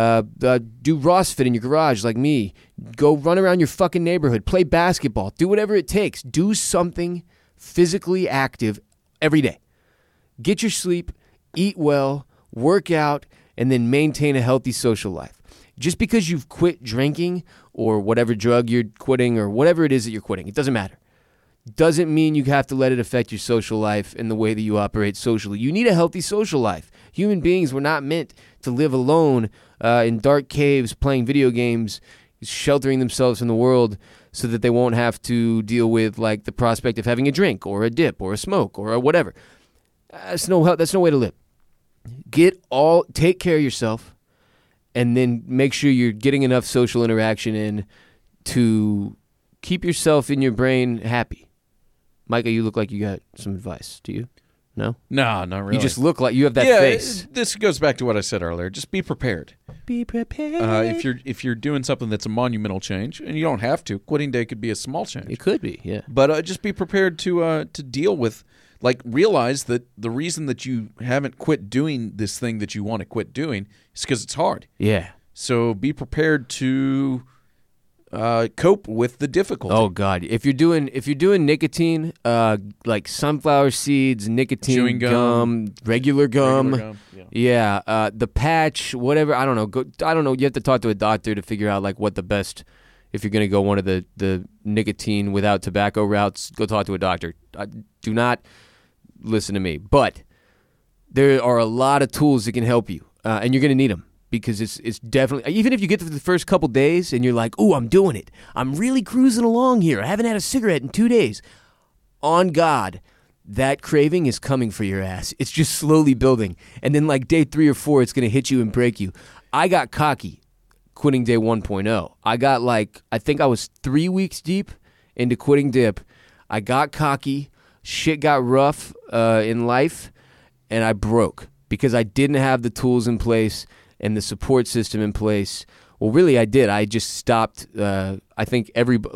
Speaker 3: Do CrossFit in your garage like me. Go run around your fucking neighborhood. Play basketball. Do whatever it takes. Do something physically active every day. Get your sleep, eat well, work out, and then maintain a healthy social life. Just because you've quit drinking or whatever drug you're quitting or whatever it is that you're quitting, it doesn't matter. Doesn't mean you have to let it affect your social life and the way that you operate socially. You need a healthy social life. Human beings were not meant to live alone in dark caves playing video games, sheltering themselves from the world so that they won't have to deal with like the prospect of having a drink or a dip or a smoke or a whatever. That's no way to live. Take care of yourself, and then make sure you're getting enough social interaction in to keep yourself in your brain happy. Micah, you look like you got some advice. Do you? No?
Speaker 4: No, not really.
Speaker 3: You just look like you have that
Speaker 4: yeah,
Speaker 3: face.
Speaker 4: This goes back to what I said earlier. Just be prepared.
Speaker 3: Be prepared.
Speaker 4: If you're doing something that's a monumental change, and you don't have to, quitting day could be a small change.
Speaker 3: It could be, yeah.
Speaker 4: But just be prepared to deal with, like, realize that the reason that you haven't quit doing this thing that you want to quit doing is because it's hard.
Speaker 3: Yeah.
Speaker 4: So be prepared to cope with the difficulty.
Speaker 3: Oh God! If you're doing nicotine, like sunflower seeds, nicotine,
Speaker 4: Chewing gum,
Speaker 3: regular gum,
Speaker 4: yeah.
Speaker 3: yeah, the patch, whatever. I don't know. I don't know. You have to talk to a doctor to figure out like what the best. If you're gonna go one of the nicotine without tobacco routes, go talk to a doctor. Do not listen to me. But there are a lot of tools that can help you, and you're gonna need them. Because it's definitely, even if you get through the first couple days and you're like, ooh, I'm doing it. I'm really cruising along here. I haven't had a cigarette in 2 days. On God, that craving is coming for your ass. It's just slowly building. And then like day 3 or 4, it's going to hit you and break you. I got cocky quitting day 1.0. I think I was 3 weeks deep into quitting dip. I got cocky. Shit got rough in life. And I broke because I didn't have the tools in place and the support system in place. Well, really, I did. I just stopped. I think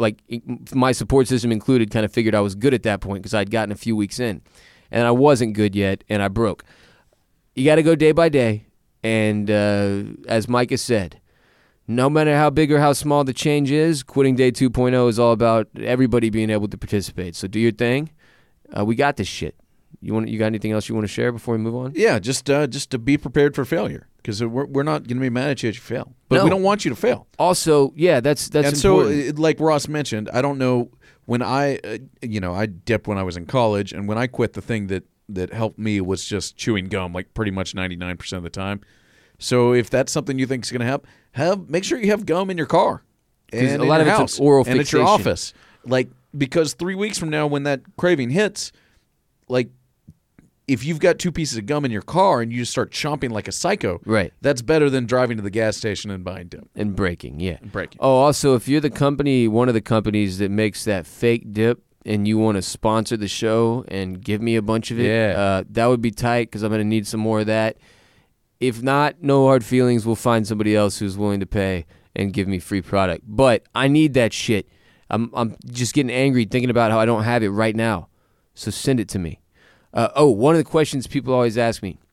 Speaker 3: my support system included kind of figured I was good at that point because I'd gotten a few weeks in. And I wasn't good yet, and I broke. You got to go day by day. And as Micah said, no matter how big or how small the change is, quitting day 2.0 is all about everybody being able to participate. So do your thing. We got this shit. You got anything else you want to share before we move on?
Speaker 4: Yeah, just to be prepared for failure, because we're not going to be mad at you if you fail, but
Speaker 3: No.
Speaker 4: we don't want you to fail.
Speaker 3: Also, yeah, that's
Speaker 4: And
Speaker 3: important.
Speaker 4: so, like Ross mentioned, I don't know when I dipped when I was in college, and when I quit, the thing that helped me was just chewing gum, like pretty much 99% of the time. So if that's something you think is going to help, make sure you have gum in your car, and
Speaker 3: a lot
Speaker 4: in
Speaker 3: of
Speaker 4: your
Speaker 3: it's
Speaker 4: house,
Speaker 3: an oral
Speaker 4: and at your
Speaker 3: fixation.
Speaker 4: office, because 3 weeks from now, when that craving hits, like. If you've got 2 pieces of gum in your car and you just start chomping like a psycho,
Speaker 3: Right.
Speaker 4: that's better than driving to the gas station and buying dip.
Speaker 3: And breaking, yeah.
Speaker 4: Breaking.
Speaker 3: Oh, also, if you're one of the companies that makes that fake dip and you want to sponsor the show and give me a bunch of it,
Speaker 4: Yeah.
Speaker 3: that would be tight because I'm going to need some more of that. If not, no hard feelings. We'll find somebody else who's willing to pay and give me free product. But I need that shit. I'm just getting angry thinking about how I don't have it right now. So send it to me. One of the questions people always ask me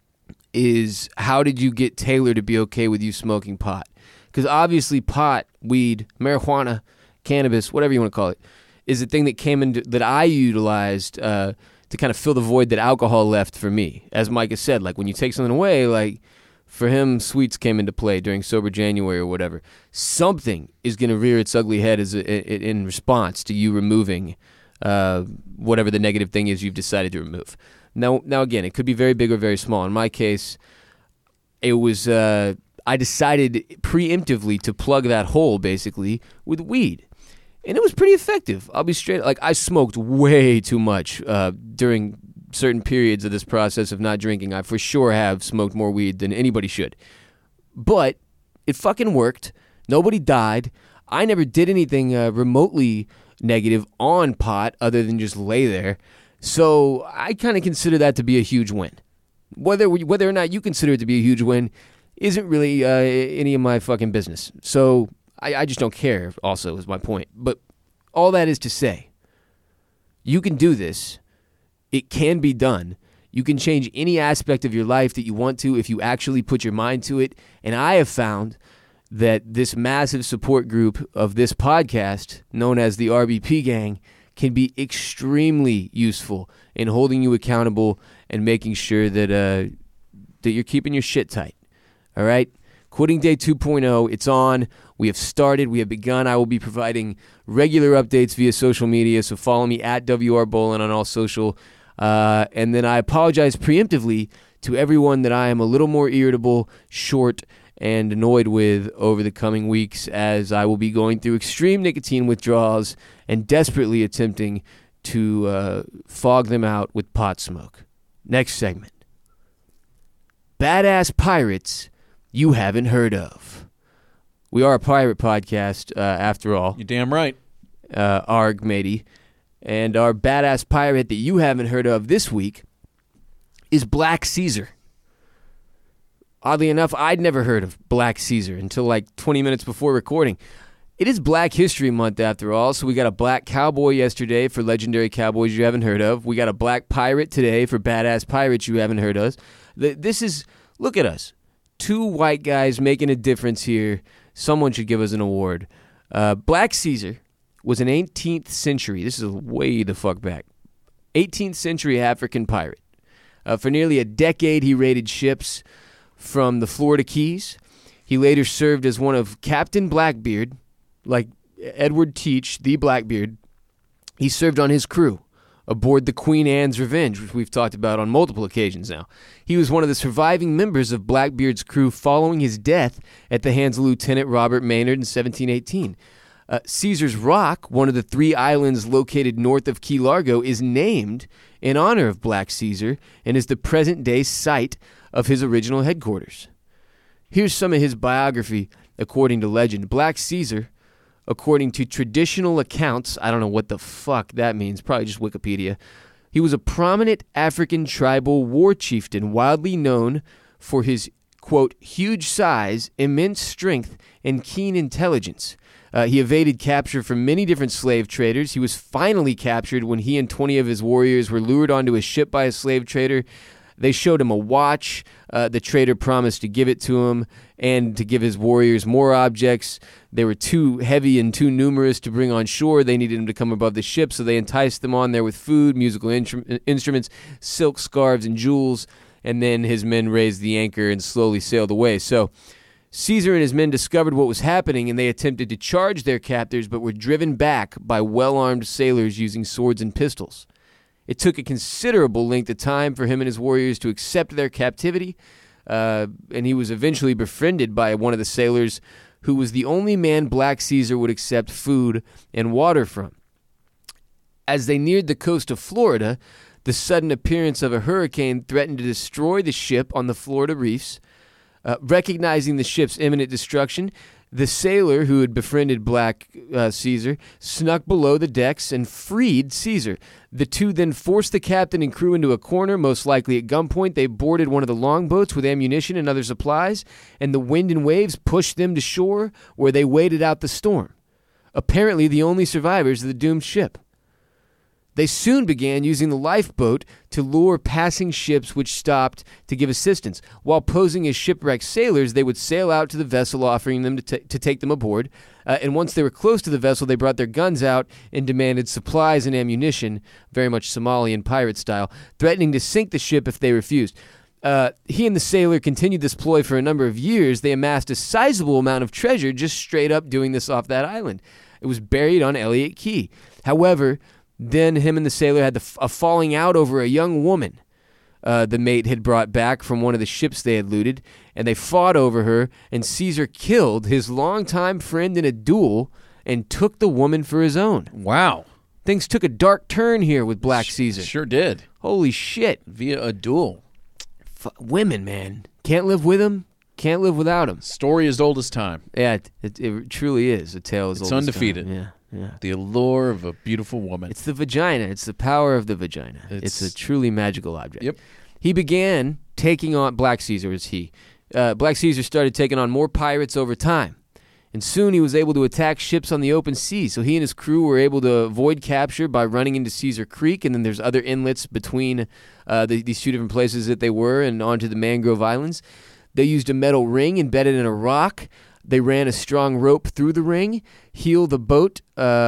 Speaker 3: is, how did you get Taylor to be okay with you smoking pot? Because obviously pot, weed, marijuana, cannabis, whatever you want to call it, is a thing that came into that I utilized to kind of fill the void that alcohol left for me. As Micah said, like when you take something away, like for him, sweets came into play during Sober January or whatever. Something is going to rear its ugly head in response to you removing whatever the negative thing is you've decided to remove. Now again, it could be very big or very small. In my case, it was I decided preemptively to plug that hole basically with weed, and it was pretty effective. I'll be straight. Like I smoked way too much during certain periods of this process of not drinking. I for sure have smoked more weed than anybody should, but it fucking worked. Nobody died. I never did anything remotely negative on pot other than just lay there. So I kind of consider that to be a huge win. Whether or not you consider it to be a huge win isn't really any of my fucking business. So I just don't care, also, is my point. But all that is to say, you can do this. It can be done. You can change any aspect of your life that you want to if you actually put your mind to it. And I have found that this massive support group of this podcast, known as the RBP Gang, can be extremely useful in holding you accountable and making sure that that you're keeping your shit tight. All right? Quitting Day 2.0, it's on. We have started. We have begun. I will be providing regular updates via social media, so follow me at WRBolin on all social. And then I apologize preemptively to everyone that I am a little more irritable, short, and annoyed with over the coming weeks, as I will be going through extreme nicotine withdrawals and desperately attempting to fog them out with pot smoke. Next segment. Badass pirates you haven't heard of. We are a pirate podcast, after all.
Speaker 4: You're damn right.
Speaker 3: Arg, matey. And our badass pirate that you haven't heard of this week is Black Caesar. Oddly enough, I'd never heard of Black Caesar until like 20 minutes before recording. It is Black History Month after all, so we got a black cowboy yesterday for legendary cowboys you haven't heard of. We got a black pirate today for badass pirates you haven't heard of. This is, look at us. Two white guys making a difference here. Someone should give us an award. Black Caesar was an 18th century, this is way the fuck back, 18th century African pirate. For nearly a decade, he raided ships from the Florida Keys. He later served as one of Captain Blackbeard, like Edward Teach, the Blackbeard. He served on his crew aboard the Queen Anne's Revenge, which we've talked about on multiple occasions now. He was one of the surviving members of Blackbeard's crew following his death at the hands of Lieutenant Robert Maynard in 1718. Caesar's Rock, one of the 3 islands located north of Key Largo, is named in honor of Black Caesar and is the present-day site of his original headquarters. Here's some of his biography according to legend. Black Caesar, according to traditional accounts, I don't know what the fuck that means, probably just Wikipedia, he was a prominent African tribal war chieftain, widely known for his, quote, huge size, immense strength, and keen intelligence. He evaded capture from many different slave traders. He was finally captured when he and 20 of his warriors were lured onto a ship by a slave trader. They showed him a watch. The trader promised to give it to him and to give his warriors more objects. They were too heavy and too numerous to bring on shore. They needed him to come above the ship, so they enticed them on there with food, musical instruments, silk scarves, and jewels. And then his men raised the anchor and slowly sailed away. So Caesar and his men discovered what was happening, and they attempted to charge their captors, but were driven back by well-armed sailors using swords and pistols. It took a considerable length of time for him and his warriors to accept their captivity, and he was eventually befriended by one of the sailors who was the only man Black Caesar would accept food and water from. As they neared the coast of Florida, the sudden appearance of a hurricane threatened to destroy the ship on the Florida reefs. Recognizing the ship's imminent destruction, the sailor who had befriended Black Caesar snuck below the decks and freed Caesar. The two then forced the captain and crew into a corner, most likely at gunpoint. They boarded one of the longboats with ammunition and other supplies, and the wind and waves pushed them to shore, where they waited out the storm. Apparently the only survivors of the doomed ship. They soon began using the lifeboat to lure passing ships which stopped to give assistance. While posing as shipwrecked sailors, they would sail out to the vessel offering them to take them aboard. And once they were close to the vessel, they brought their guns out and demanded supplies and ammunition, very much Somalian pirate style, threatening to sink the ship if they refused. He and the sailor continued this ploy for a number of years. They amassed a sizable amount of treasure just straight up doing this off that island. It was buried on Elliott Key. However, then him and the sailor had a falling out over a young woman the mate had brought back from one of the ships they had looted, and they fought over her, and Caesar killed his longtime friend in a duel and took the woman for his own.
Speaker 4: Wow.
Speaker 3: Things took a dark turn here with Black Caesar.
Speaker 4: Sure did.
Speaker 3: Holy shit.
Speaker 4: Via a duel.
Speaker 3: Women, man. Can't live with them. Can't live without them.
Speaker 4: Story as old as time.
Speaker 3: Yeah, it truly is a tale as old as time.
Speaker 4: It's undefeated.
Speaker 3: Yeah.
Speaker 4: The allure of a beautiful woman.
Speaker 3: It's the vagina. It's the power of the vagina. It's a truly magical object.
Speaker 4: Yep.
Speaker 3: He began taking on, Black Caesar is he. Black Caesar started taking on more pirates over time. And soon he was able to attack ships on the open sea. So he and his crew were able to avoid capture by running into Caesar Creek. And then there's other inlets between these two different places that they were and onto the Mangrove Islands. They used a metal ring embedded in a rock. They ran a strong rope through the ring, heel the boat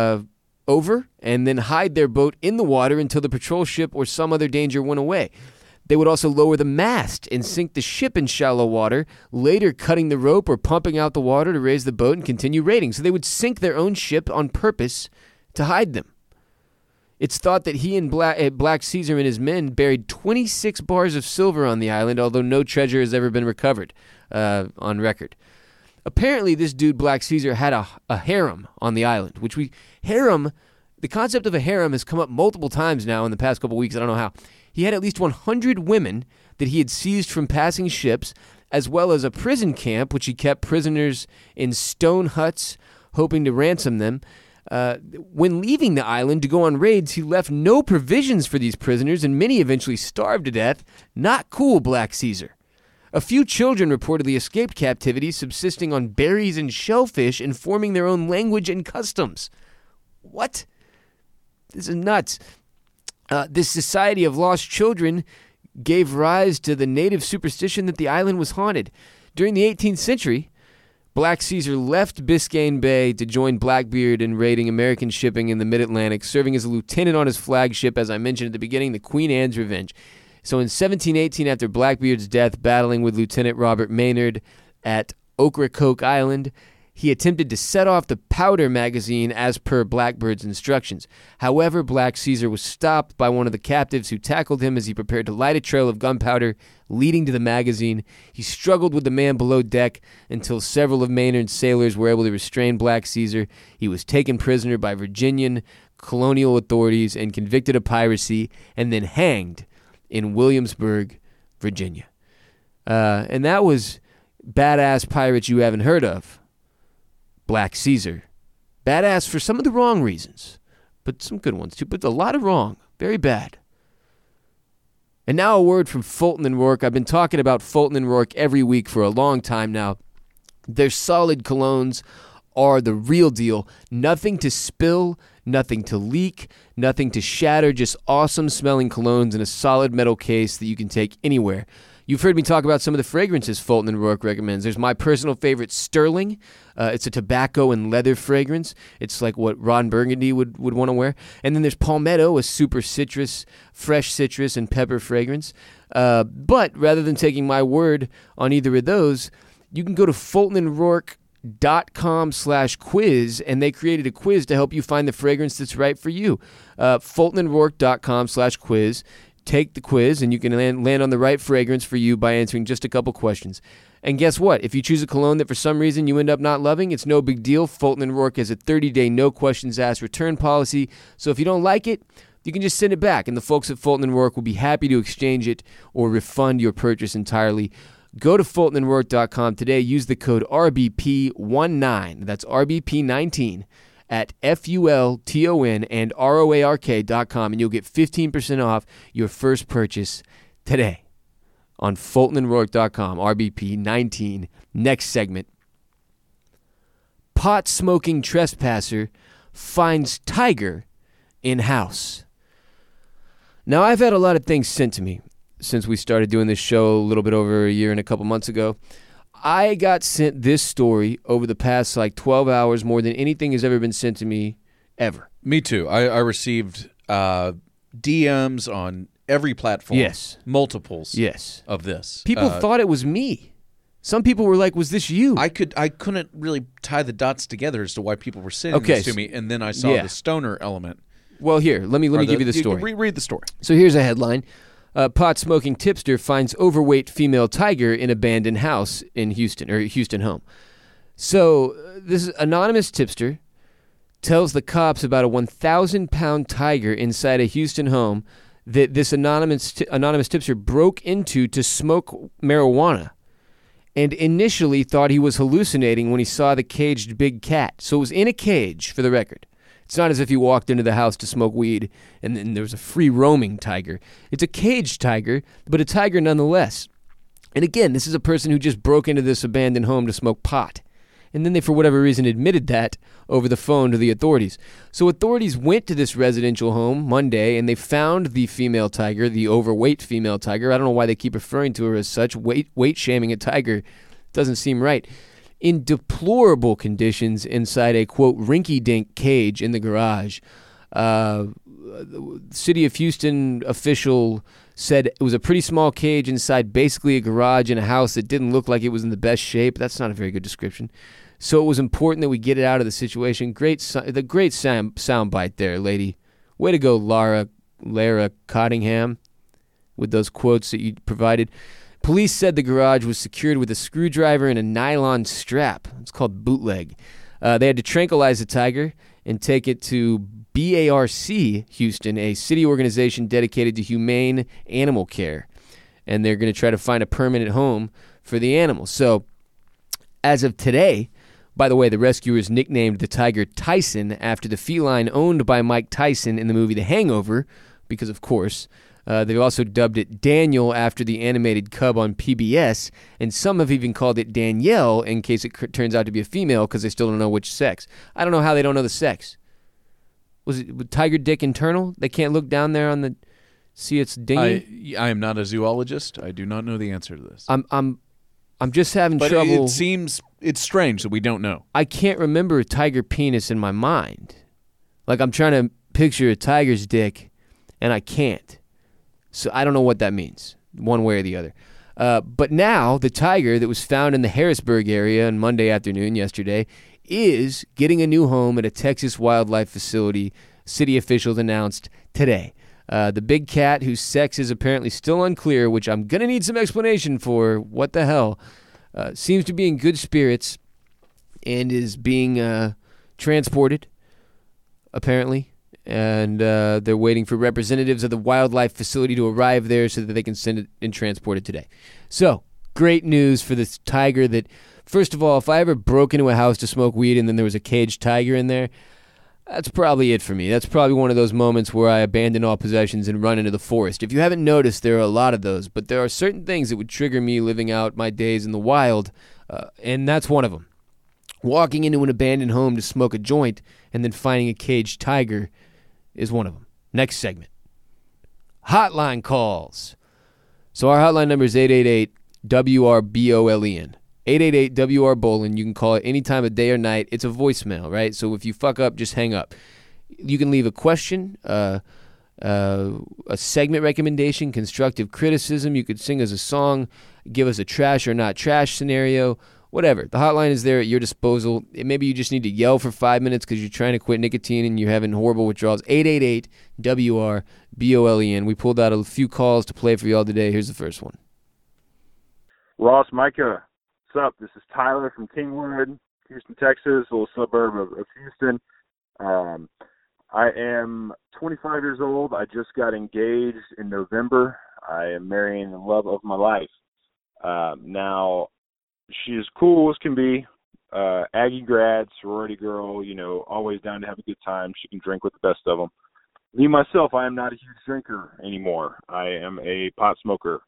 Speaker 3: over, and then hide their boat in the water until the patrol ship or some other danger went away. They would also lower the mast and sink the ship in shallow water, later cutting the rope or pumping out the water to raise the boat and continue raiding. So they would sink their own ship on purpose to hide them. It's thought that he and Black Caesar and his men buried 26 bars of silver on the island, although no treasure has ever been recovered. on record. Apparently, this dude, Black Caesar, had a harem on the island, the concept of a harem has come up multiple times now in the past couple weeks. I don't know how. He had at least 100 women that he had seized from passing ships, as well as a prison camp, which he kept prisoners in stone huts, hoping to ransom them. When leaving the island to go on raids, he left no provisions for these prisoners, and many eventually starved to death. Not cool, Black Caesar. A few children reportedly escaped captivity, subsisting on berries and shellfish and forming their own language and customs. What? This is nuts. This society of lost children gave rise to the native superstition that the island was haunted. During the 18th century, Black Caesar left Biscayne Bay to join Blackbeard in raiding American shipping in the mid-Atlantic, serving as a lieutenant on his flagship, as I mentioned at the beginning, the Queen Anne's Revenge. So in 1718, after Blackbeard's death, battling with Lieutenant Robert Maynard at Ocracoke Island, he attempted to set off the powder magazine as per Blackbeard's instructions. However, Black Caesar was stopped by one of the captives who tackled him as he prepared to light a trail of gunpowder leading to the magazine. He struggled with the man below deck until several of Maynard's sailors were able to restrain Black Caesar. He was taken prisoner by Virginian colonial authorities and convicted of piracy and then hanged in Williamsburg, Virginia. And that was badass pirates you haven't heard of. Black Caesar. Badass for some of the wrong reasons, but some good ones too, but a lot of wrong. Very bad. And now a word from Fulton and Rourke. I've been talking about Fulton and Rourke every week for a long time now. Their solid colognes are the real deal. Nothing to spill, nothing to leak, nothing to shatter, just awesome smelling colognes in a solid metal case that you can take anywhere. You've heard me talk about some of the fragrances Fulton and Rourke recommends. There's my personal favorite, Sterling. It's a tobacco and leather fragrance. It's like what Ron Burgundy would want to wear. And then there's Palmetto, a super citrus, fresh citrus and pepper fragrance. But rather than taking my word on either of those, you can go to fultonandrourke.com/quiz, and they created a quiz to help you find the fragrance that's right for you. fultonandrourke.com/quiz. Take the quiz, and you can land on the right fragrance for you by answering just a couple questions. And guess what? If you choose a cologne that for some reason you end up not loving, it's no big deal. Fulton and Rourke has a 30-day no-questions-asked return policy. So if you don't like it, you can just send it back, and the folks at Fulton and Rourke will be happy to exchange it or refund your purchase entirely. Go to fultonandrourke.com today. Use the code RBP19. That's RBP19. At FULTON and ROARK.com, and you'll get 15% off your first purchase today on FultonandRourke.com, RBP19. Next segment. Pot-smoking trespasser finds tiger in house. Now, I've had a lot of things sent to me since we started doing this show a little bit over a year and a couple months ago. I got sent this story over the past 12 hours more than anything has ever been sent to me ever.
Speaker 4: Me too. I received DMs on every platform.
Speaker 3: Yes.
Speaker 4: Multiples.
Speaker 3: Yes.
Speaker 4: Of this.
Speaker 3: People thought it was me. Some people were like, was this you?
Speaker 4: I couldn't really tie the dots together as to why people were sending this to me, and then I saw the stoner element.
Speaker 3: Well, here, let me give you the story.
Speaker 4: Read the story.
Speaker 3: So here's a headline. Pot-smoking tipster finds overweight female tiger in abandoned house in Houston home. So this anonymous tipster tells the cops about a 1,000-pound tiger inside a Houston home that this anonymous tipster broke into to smoke marijuana, and initially thought he was hallucinating when he saw the caged big cat. So it was in a cage, for the record. It's not as if he walked into the house to smoke weed and then there was a free-roaming tiger. It's a caged tiger, but a tiger nonetheless. And again, this is a person who just broke into this abandoned home to smoke pot. And then they, for whatever reason, admitted that over the phone to the authorities. So authorities went to this residential home Monday, and they found the female tiger, the overweight female tiger. I don't know why they keep referring to her as such. Weight-shaming a tiger doesn't seem right. In deplorable conditions inside a, quote, rinky-dink cage in the garage. City of Houston official said it was a pretty small cage inside basically a garage in a house that didn't look like it was in the best shape. That's not a very good description. So it was important that we get it out of the situation. Great sound bite there, lady. Way to go, Lara Cottingham, with those quotes that you provided. Police said the garage was secured with a screwdriver and a nylon strap. It's called bootleg. They had to tranquilize the tiger and take it to BARC Houston, a city organization dedicated to humane animal care. And they're going to try to find a permanent home for the animal. So, as of today, by the way, the rescuers nicknamed the tiger Tyson after the feline owned by Mike Tyson in the movie The Hangover, because, of course, they've also dubbed it Daniel after the animated cub on PBS, and some have even called it Danielle in case it turns out to be a female because they still don't know which sex. I don't know how they don't know the sex. Was it tiger dick internal? They can't look down there on the see its dinghy?
Speaker 4: I am not a zoologist. I do not know the answer to this.
Speaker 3: I'm just having
Speaker 4: but
Speaker 3: trouble.
Speaker 4: It seems it's strange that we don't know.
Speaker 3: I can't remember a tiger penis in my mind. Like I'm trying to picture a tiger's dick, and I can't. So I don't know what that means, one way or the other. But now the tiger that was found in the Harrisburg area on Monday afternoon yesterday is getting a new home at a Texas wildlife facility, city officials announced today. The big cat, whose sex is apparently still unclear, which I'm going to need some explanation for, what the hell, seems to be in good spirits and is being transported, apparently. And they're waiting for representatives of the wildlife facility to arrive there so that they can send it and transport it today. So, great news for this tiger that, first of all, if I ever broke into a house to smoke weed and then there was a caged tiger in there, that's probably it for me. That's probably one of those moments where I abandon all possessions and run into the forest. If you haven't noticed, there are a lot of those, but there are certain things that would trigger me living out my days in the wild, and that's one of them. Walking into an abandoned home to smoke a joint and then finding a caged tiger is one of them. Next segment. Hotline calls. So our hotline number is 888-WRBOLEN. 888-WR-BOLEN. You can call it any time of day or night. It's a voicemail, right? So if you fuck up, just hang up. You can leave a question, a segment recommendation, constructive criticism. You could sing us a song, give us a trash or not trash scenario, whatever. The hotline is there at your disposal. Maybe you just need to yell for 5 minutes because you're trying to quit nicotine and you're having horrible withdrawals. 888-WR-BOLEN. We pulled out a few calls to play for y'all today. Here's the first one.
Speaker 5: Ross, Micah, what's up? This is Tyler from Kingwood, Houston, Texas, a little suburb of Houston. I am 25 years old. I just got engaged in November. I am marrying the love of my life. Now, she is cool as can be. Aggie grad, sorority girl, always down to have a good time. She can drink with the best of them. Me, myself, I am not a huge drinker anymore. I am a pot smoker.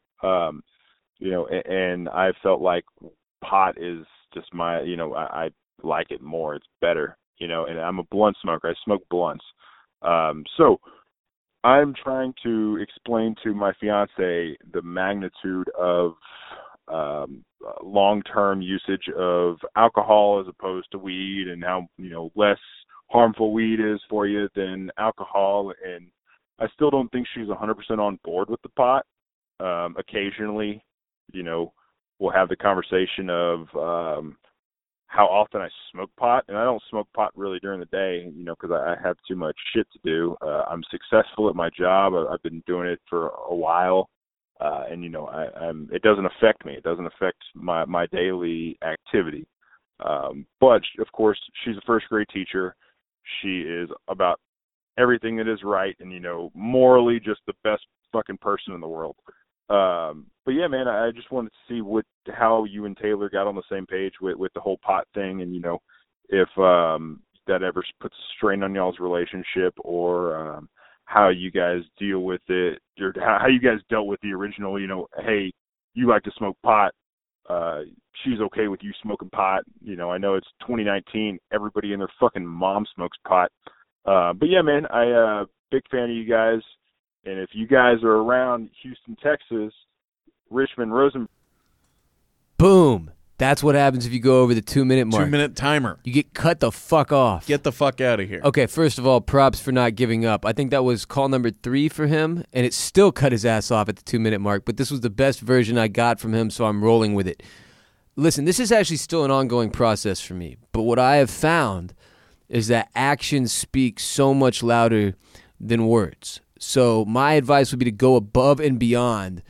Speaker 5: And I felt like pot is just my, I like it more. It's better, and I'm a blunt smoker. I smoke blunts. So I'm trying to explain to my fiance the magnitude of long-term usage of alcohol as opposed to weed and how, less harmful weed is for you than alcohol. And I still don't think she's 100% on board with the pot. Occasionally, we'll have the conversation of how often I smoke pot. And I don't smoke pot really during the day, because I have too much shit to do. I'm successful at my job. I've been doing it for a while. It doesn't affect me. It doesn't affect my daily activity. But, of course, she's a first grade teacher. She is about everything that is right and, morally just the best fucking person in the world. But yeah, man, I just wanted to see how you and Taylor got on the same page with the whole pot thing, and if that ever puts a strain on y'all's relationship, or how you guys deal with it, or how you guys dealt with the original, hey, you like to smoke pot, she's okay with you smoking pot. I know it's 2019, everybody and their fucking mom smokes pot. But yeah, man, big fan of you guys. And if you guys are around Houston, Texas, Richmond, Rosenberg.
Speaker 3: Boom. That's what happens if you go over the 2-minute mark.
Speaker 4: 2-minute timer.
Speaker 3: You get cut the fuck off.
Speaker 4: Get the fuck out of here.
Speaker 3: Okay, first of all, props for not giving up. I think that was call number 3 for him, and it still cut his ass off at the 2-minute mark, but this was the best version I got from him, so I'm rolling with it. Listen, this is actually still an ongoing process for me, but what I have found is that actions speak so much louder than words. So my advice would be to go above and beyond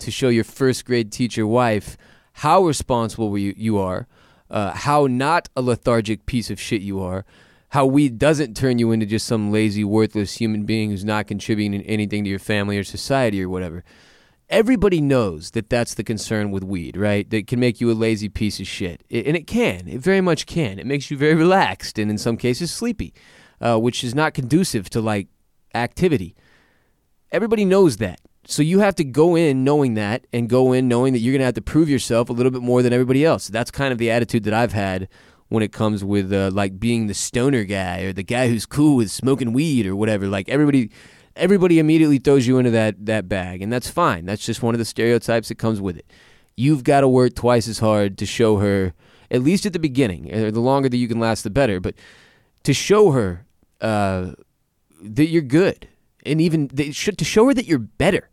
Speaker 3: to show your first grade teacher wife how responsible you are, how not a lethargic piece of shit you are, how weed doesn't turn you into just some lazy, worthless human being who's not contributing anything to your family or society or whatever. Everybody knows that that's the concern with weed, right? That it can make you a lazy piece of shit. And it can. It very much can. It makes you very relaxed and in some cases sleepy, which is not conducive to, like, activity. Everybody knows that. So you have to go in knowing that and go in knowing that you're going to have to prove yourself a little bit more than everybody else. That's kind of the attitude that I've had when it comes with, like, being the stoner guy or the guy who's cool with smoking weed or whatever. Like, everybody immediately throws you into that bag, and that's fine. That's just one of the stereotypes that comes with it. You've got to work twice as hard to show her, at least at the beginning, the longer that you can last, the better, but to show her that you're good, and even to show her that you're better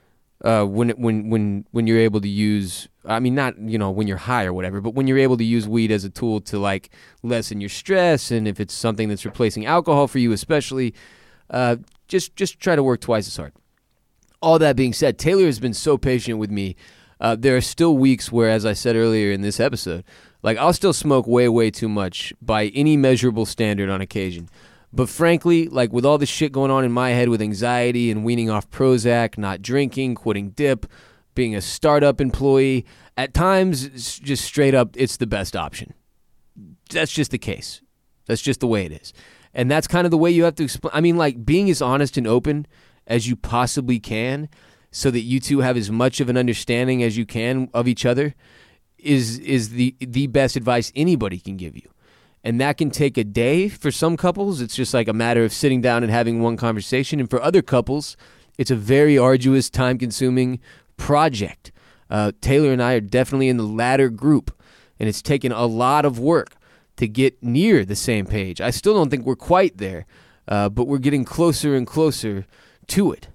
Speaker 3: when you're able to use, I mean, not, when you're high or whatever, but when you're able to use weed as a tool to, like, lessen your stress, and if it's something that's replacing alcohol for you especially, just try to work twice as hard. All that being said, Taylor has been so patient with me. There are still weeks where, as I said earlier in this episode, like, I'll still smoke way, way too much by any measurable standard on occasion. But frankly, like, with all the shit going on in my head with anxiety and weaning off Prozac, not drinking, quitting dip, being a startup employee, at times, it's just straight up, it's the best option. That's just the case. That's just the way it is. And that's kind of the way you have to explain. I mean, like, being as honest and open as you possibly can so that you two have as much of an understanding as you can of each other is the best advice anybody can give you. And that can take a day for some couples. It's just like a matter of sitting down and having one conversation. And for other couples, it's a very arduous, time-consuming project. Taylor and I are definitely in the latter group, and it's taken a lot of work to get near the same page. I still don't think we're quite there, but we're getting closer and closer to it.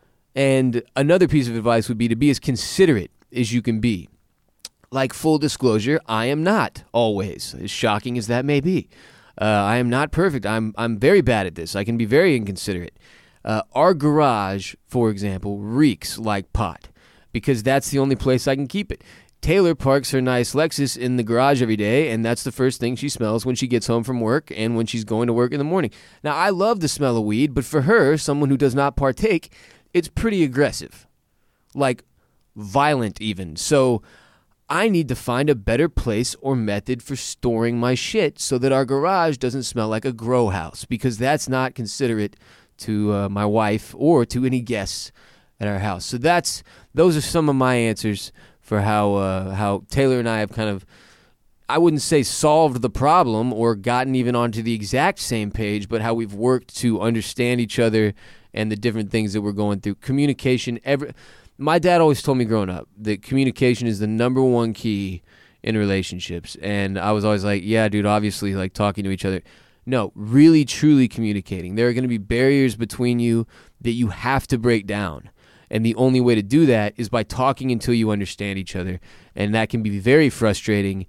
Speaker 3: And another piece of advice would be to be as considerate as you can be. Like, full disclosure, I am not always, as shocking as that may be. I am not perfect. I'm very bad at this. I can be very inconsiderate. Our garage, for example, reeks like pot because that's the only place I can keep it. Taylor parks her nice Lexus in the garage every day, and that's the first thing she smells when she gets home from work and when she's going to work in the morning. Now, I love the smell of weed, but for her, someone who does not partake, it's pretty aggressive. Like, violent even. So I need to find a better place or method for storing my shit so that our garage doesn't smell like a grow house, because that's not considerate to my wife or to any guests at our house. So those are some of my answers for how Taylor and I have kind of, I wouldn't say solved the problem or gotten even onto the exact same page, but how we've worked to understand each other and the different things that we're going through. Communication. My dad always told me growing up that communication is the number one key in relationships. And I was always like, yeah, dude, obviously, like, talking to each other. No, really, truly communicating. There are going to be barriers between you that you have to break down. And the only way to do that is by talking until you understand each other. And that can be very frustrating,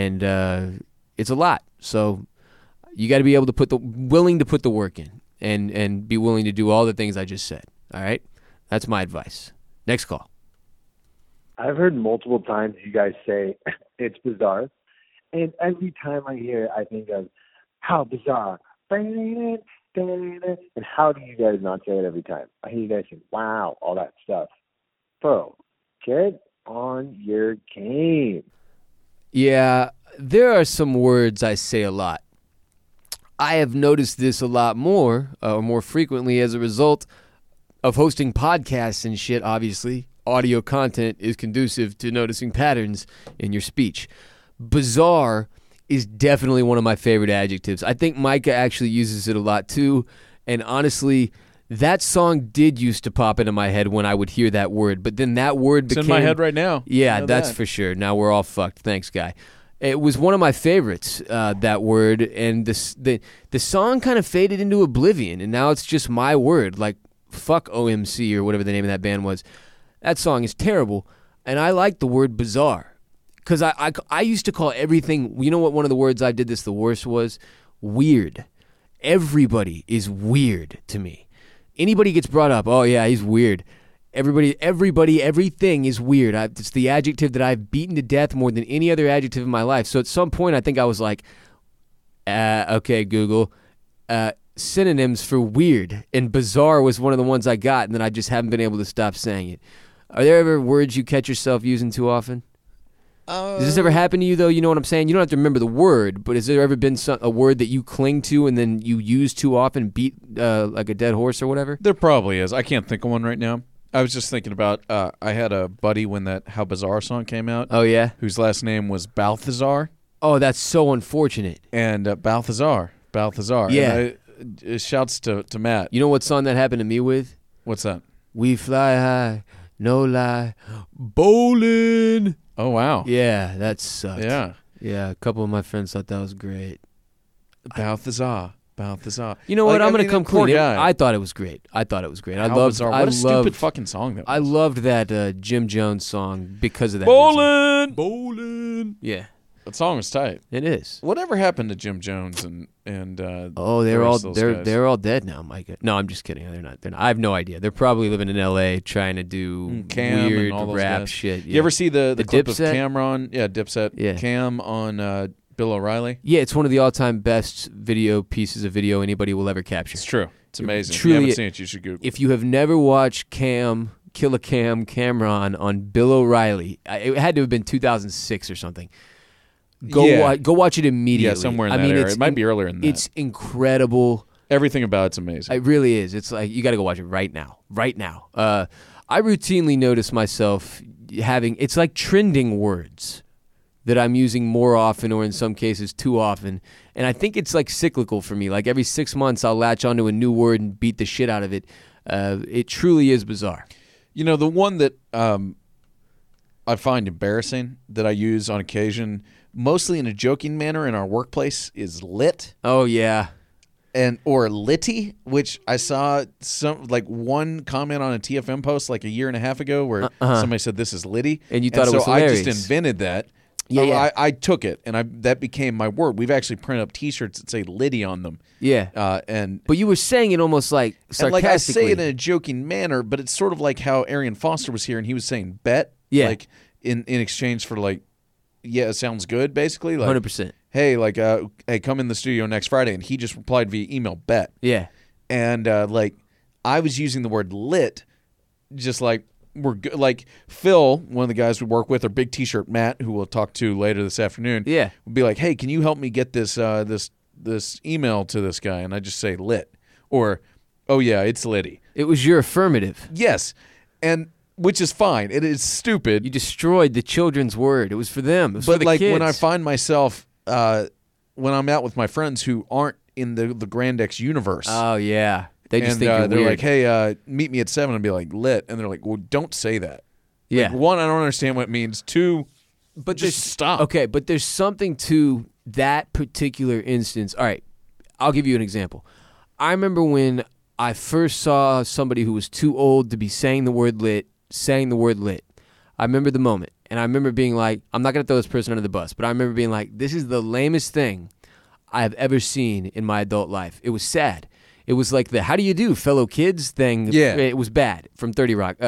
Speaker 3: and it's a lot. So you got to be able to willing to put the work in and be willing to do all the things I just said. All right? That's my advice. Next call.
Speaker 6: I've heard multiple times you guys say it's bizarre. And every time I hear it, I think of how bizarre. And how do you guys not say it every time? I hear you guys say, wow, all that stuff. Bro, get on your game.
Speaker 3: Yeah, there are some words I say a lot. I have noticed this a lot more frequently as a result of hosting podcasts and shit. Obviously, audio content is conducive to noticing patterns in your speech. Bizarre is definitely one of my favorite adjectives. I think Micah actually uses it a lot too. And honestly, that song did used to pop into my head when I would hear that word. But then that word became...
Speaker 4: It's in my head right now.
Speaker 3: Yeah, that's for sure. Now we're all fucked. Thanks, guy. It was one of my favorites, that word. And the song kind of faded into oblivion. And now it's just my word. Like, fuck OMC or whatever the name of that band was. That song is terrible. And I like the word bizarre. Because I used to call everything, you know what one of the words I did this the worst was? Weird. Everybody is weird to me. Anybody gets brought up, oh yeah, he's weird. Everybody, everything is weird. It's the adjective that I've beaten to death more than any other adjective in my life. So at some point, I think I was like, okay, Google, synonyms for weird. And bizarre was one of the ones I got, and then I just haven't been able to stop saying it. Are there ever words you catch yourself using too often? Does this ever happen to you, though? You know what I'm saying? You don't have to remember the word, but has there ever been a word that you cling to and then you use too often, beat like a dead horse or whatever?
Speaker 4: There probably is. I can't think of one right now. I was just thinking about, I had a buddy when that How Bizarre song came out.
Speaker 3: Oh, yeah?
Speaker 4: Whose last name was Balthazar.
Speaker 3: Oh, that's so unfortunate.
Speaker 4: And Balthazar.
Speaker 3: Yeah.
Speaker 4: And shouts to Matt.
Speaker 3: You know what song that happened to me with?
Speaker 4: What's that?
Speaker 3: We fly high, no lie, bowling.
Speaker 4: Oh, wow.
Speaker 3: Yeah, that sucked.
Speaker 4: Yeah.
Speaker 3: Yeah, a couple of my friends thought that was great.
Speaker 4: Balthazar.
Speaker 3: You know what? I'm going to come
Speaker 4: poor
Speaker 3: clean.
Speaker 4: guy.
Speaker 3: I thought it was great. I
Speaker 4: How bizarre. What a stupid fucking song that was.
Speaker 3: I loved that Jim Jones song because of that.
Speaker 4: Bowling.
Speaker 3: Yeah,
Speaker 4: That song was tight.
Speaker 3: it is.
Speaker 4: Whatever happened to Jim Jones and
Speaker 3: Oh,
Speaker 4: the
Speaker 3: they're
Speaker 4: rest
Speaker 3: all
Speaker 4: of those
Speaker 3: they're
Speaker 4: guys?
Speaker 3: they're all dead now, Micah. No, I'm just kidding. They're not. I have no idea. They're probably living in L.A. trying to do
Speaker 4: Cam and
Speaker 3: weird
Speaker 4: all those
Speaker 3: rap
Speaker 4: guys.
Speaker 3: shit.
Speaker 4: You ever see the clip
Speaker 3: Dipset?
Speaker 4: of Cameron? Yeah, Dipset.
Speaker 3: Yeah.
Speaker 4: Cam on Bill O'Reilly.
Speaker 3: Yeah, it's one of the all-time best pieces of video anybody will ever capture.
Speaker 4: It's true. It's amazing.
Speaker 3: Truly,
Speaker 4: if you haven't seen it, you should Google it.
Speaker 3: If you have never watched Killer Cameron on Bill O'Reilly, it had to have been 2006 or something. Go watch it immediately.
Speaker 4: Yeah, somewhere in that area. It might be earlier than that.
Speaker 3: It's incredible.
Speaker 4: Everything about it's amazing.
Speaker 3: It really is. It's like you got to go watch it right now. Right now. I routinely notice myself having it's like trending words that I'm using more often or in some cases too often. And I think it's like cyclical for me. Like every 6 months I'll latch onto a new word and beat the shit out of it. It truly is bizarre.
Speaker 4: You know, the one that I find embarrassing that I use on occasion, mostly in a joking manner in our workplace, is lit.
Speaker 3: Oh, yeah.
Speaker 4: Or litty, which I saw one comment on a TFM post like a year and a half ago where somebody said this is litty.
Speaker 3: And you thought it was
Speaker 4: so
Speaker 3: hilarious.
Speaker 4: I just invented that.
Speaker 3: Yeah.
Speaker 4: I took it, and that became my word. We've actually printed up T-shirts that say "Liddy" on them.
Speaker 3: Yeah.
Speaker 4: And
Speaker 3: but you were saying it almost like sarcastically.
Speaker 4: and like I say it in a joking manner, but it's sort of like how Arian Foster was here, and he was saying "bet," like in exchange for like, yeah, it sounds good, basically. Like,
Speaker 3: 100%.
Speaker 4: Hey, like, hey, come in the studio next Friday, and he just replied via email, "bet."
Speaker 3: Yeah.
Speaker 4: And like, I was using the word "lit," just like. We're good. Like Phil, one of the guys we work with, or Big T-shirt Matt, who we'll talk to later this afternoon.
Speaker 3: Yeah,
Speaker 4: would be like, "Hey, can you help me get this this email to this guy?" And I just say "lit," or "Oh yeah, it's litty."
Speaker 3: It was your affirmative.
Speaker 4: Yes, and which is fine. It is stupid.
Speaker 3: You destroyed the children's word. It was for them. It was
Speaker 4: but
Speaker 3: for the
Speaker 4: like
Speaker 3: kids.
Speaker 4: when I find myself when I'm out with my friends who aren't in the Grand X universe.
Speaker 3: Oh yeah. They just think you're
Speaker 4: they're
Speaker 3: weird.
Speaker 4: like, "Hey, meet me at 7." and be like, "Lit," and they're like, "Well, don't say that."
Speaker 3: Yeah.
Speaker 4: Like, one, I don't understand what it means. Two,
Speaker 3: but
Speaker 4: just stop.
Speaker 3: Okay, but there's something to that particular instance. All right, I'll give you an example. I remember when I first saw somebody who was too old to be saying the word lit. I remember the moment, and I remember being like, I'm not going to throw this person under the bus, but I remember being like, this is the lamest thing I have ever seen in my adult life. It was sad. It was like the "how do you do, fellow kids" thing.
Speaker 4: Yeah.
Speaker 3: It was bad from 30 Rock.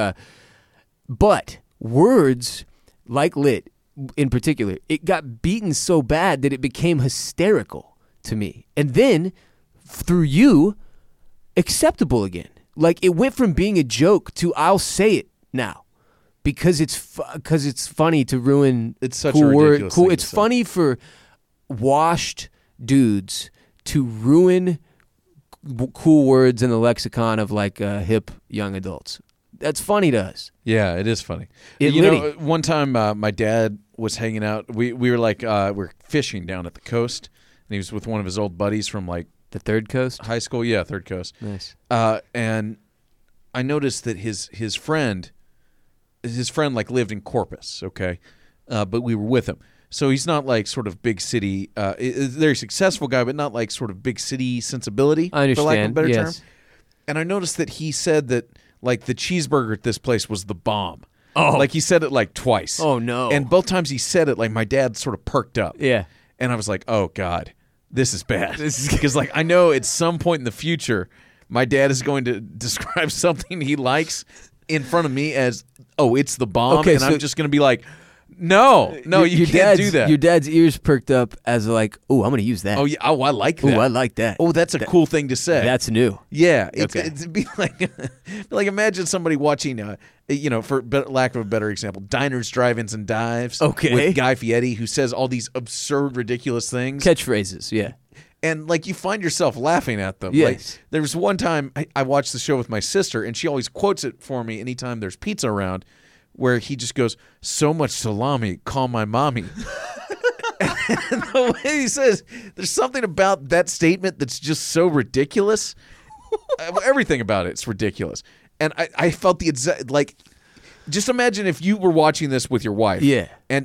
Speaker 3: But words like lit, in particular, it got beaten so bad that it became hysterical to me. And then, through you, acceptable again. Like, it went from being a joke to I'll say it now. Because it's funny to ruin
Speaker 4: It's such
Speaker 3: cool
Speaker 4: a ridiculous
Speaker 3: word. Cool.
Speaker 4: thing
Speaker 3: It's
Speaker 4: to say.
Speaker 3: funny for washed dudes to ruin cool words in the lexicon of like hip young adults. That's funny to us.
Speaker 4: Yeah, it is funny.
Speaker 3: It
Speaker 4: you know,
Speaker 3: litty.
Speaker 4: one time my dad was hanging out. We were like we're fishing down at the coast, and he was with one of his old buddies from like
Speaker 3: The Third Coast.
Speaker 4: high school. Yeah, Third Coast.
Speaker 3: Nice.
Speaker 4: And I noticed that his friend like lived in Corpus. Okay, but we were with him. So he's not like sort of big city, very successful guy, but not like sort of big city sensibility,
Speaker 3: I understand.
Speaker 4: for lack of a better
Speaker 3: yes.
Speaker 4: term. And I noticed that he said that like the cheeseburger at this place was the bomb.
Speaker 3: Oh.
Speaker 4: Like he said it like twice.
Speaker 3: Oh, no.
Speaker 4: And both times he said it, like my dad sort of perked up.
Speaker 3: Yeah.
Speaker 4: And I was like, oh God, this is bad. Because like I know at some point in the future, my dad is going to describe something he likes in front of me as, oh, it's the bomb,
Speaker 3: Okay,
Speaker 4: and
Speaker 3: so-
Speaker 4: I'm just going to be like, no, you can't do that.
Speaker 3: Your dad's ears perked up as like, oh, I'm going to use that.
Speaker 4: Oh, yeah, oh, I like that.
Speaker 3: Oh, I like that.
Speaker 4: Oh, that's a cool thing to say.
Speaker 3: That's new.
Speaker 4: Yeah, it's,
Speaker 3: Okay.
Speaker 4: it'd be like imagine somebody watching, for lack of a better example, Diners, Drive-Ins, and Dives.
Speaker 3: Okay.
Speaker 4: With Guy Fieri, who says all these absurd, ridiculous things,
Speaker 3: Catchphrases, yeah.
Speaker 4: and like you find yourself laughing at them.
Speaker 3: Yes.
Speaker 4: Like, there was one time I watched the show with my sister, and she always quotes it for me anytime there's pizza around, where he just goes, "So much salami, call my mommy." And the way he says, there's something about that statement that's just so ridiculous. Everything about it's ridiculous. And I felt the exact, like, just imagine if you were watching this with your wife.
Speaker 3: Yeah.
Speaker 4: And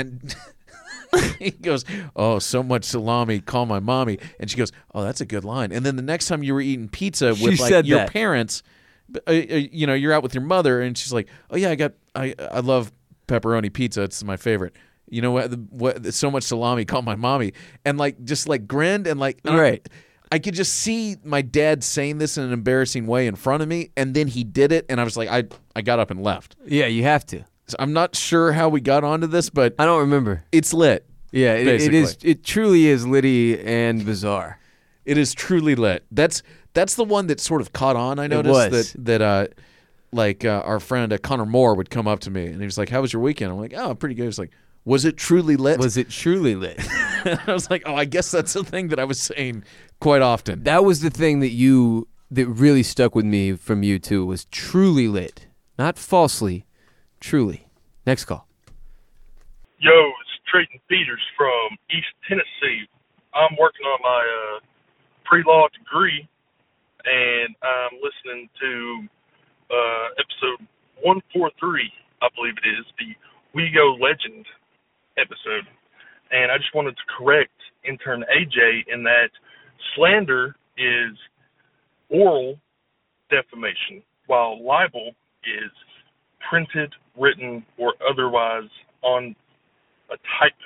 Speaker 4: he goes, "Oh, so much salami, call my mommy." And she goes, "Oh, that's a good line." And then the next time you were eating pizza
Speaker 3: She
Speaker 4: with like
Speaker 3: said
Speaker 4: your
Speaker 3: that.
Speaker 4: parents, you're out with your mother, and she's like, "Oh yeah, I love pepperoni pizza. It's my favorite." You know what? So much salami, call my mommy, and like just like grinned and like
Speaker 3: Right.
Speaker 4: I could just see my dad saying this in an embarrassing way in front of me, and then he did it, and I was like, I got up and left.
Speaker 3: Yeah, you have to.
Speaker 4: So I'm not sure how we got onto this, but
Speaker 3: I don't remember.
Speaker 4: it's lit.
Speaker 3: Yeah, it is.
Speaker 4: Basically.
Speaker 3: It truly is litty and bizarre.
Speaker 4: It is truly lit. That's the one that sort of caught on. I noticed
Speaker 3: was.
Speaker 4: that our friend Connor Moore would come up to me and he was like, "How was your weekend?" I'm like, "Oh, pretty good." He's like, "Was it truly lit?"
Speaker 3: Was it truly lit?
Speaker 4: I was like, "Oh, I guess that's the thing that I was saying quite often."
Speaker 3: That was the thing that really stuck with me from you too, was truly lit. Not falsely, truly. Next call.
Speaker 7: Yo, it's Trayton Peters from East Tennessee. I'm working on my pre-law degree, and I'm listening to episode 143, I believe it is, the We Go Legend episode. And I just wanted to correct intern AJ in that slander is oral defamation, while libel is printed, written, or otherwise on a type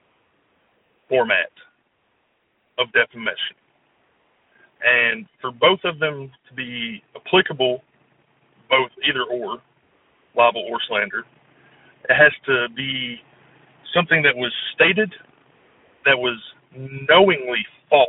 Speaker 7: format of defamation. And for both of them to be applicable, both either or, libel or slander, it has to be something that was stated that was knowingly false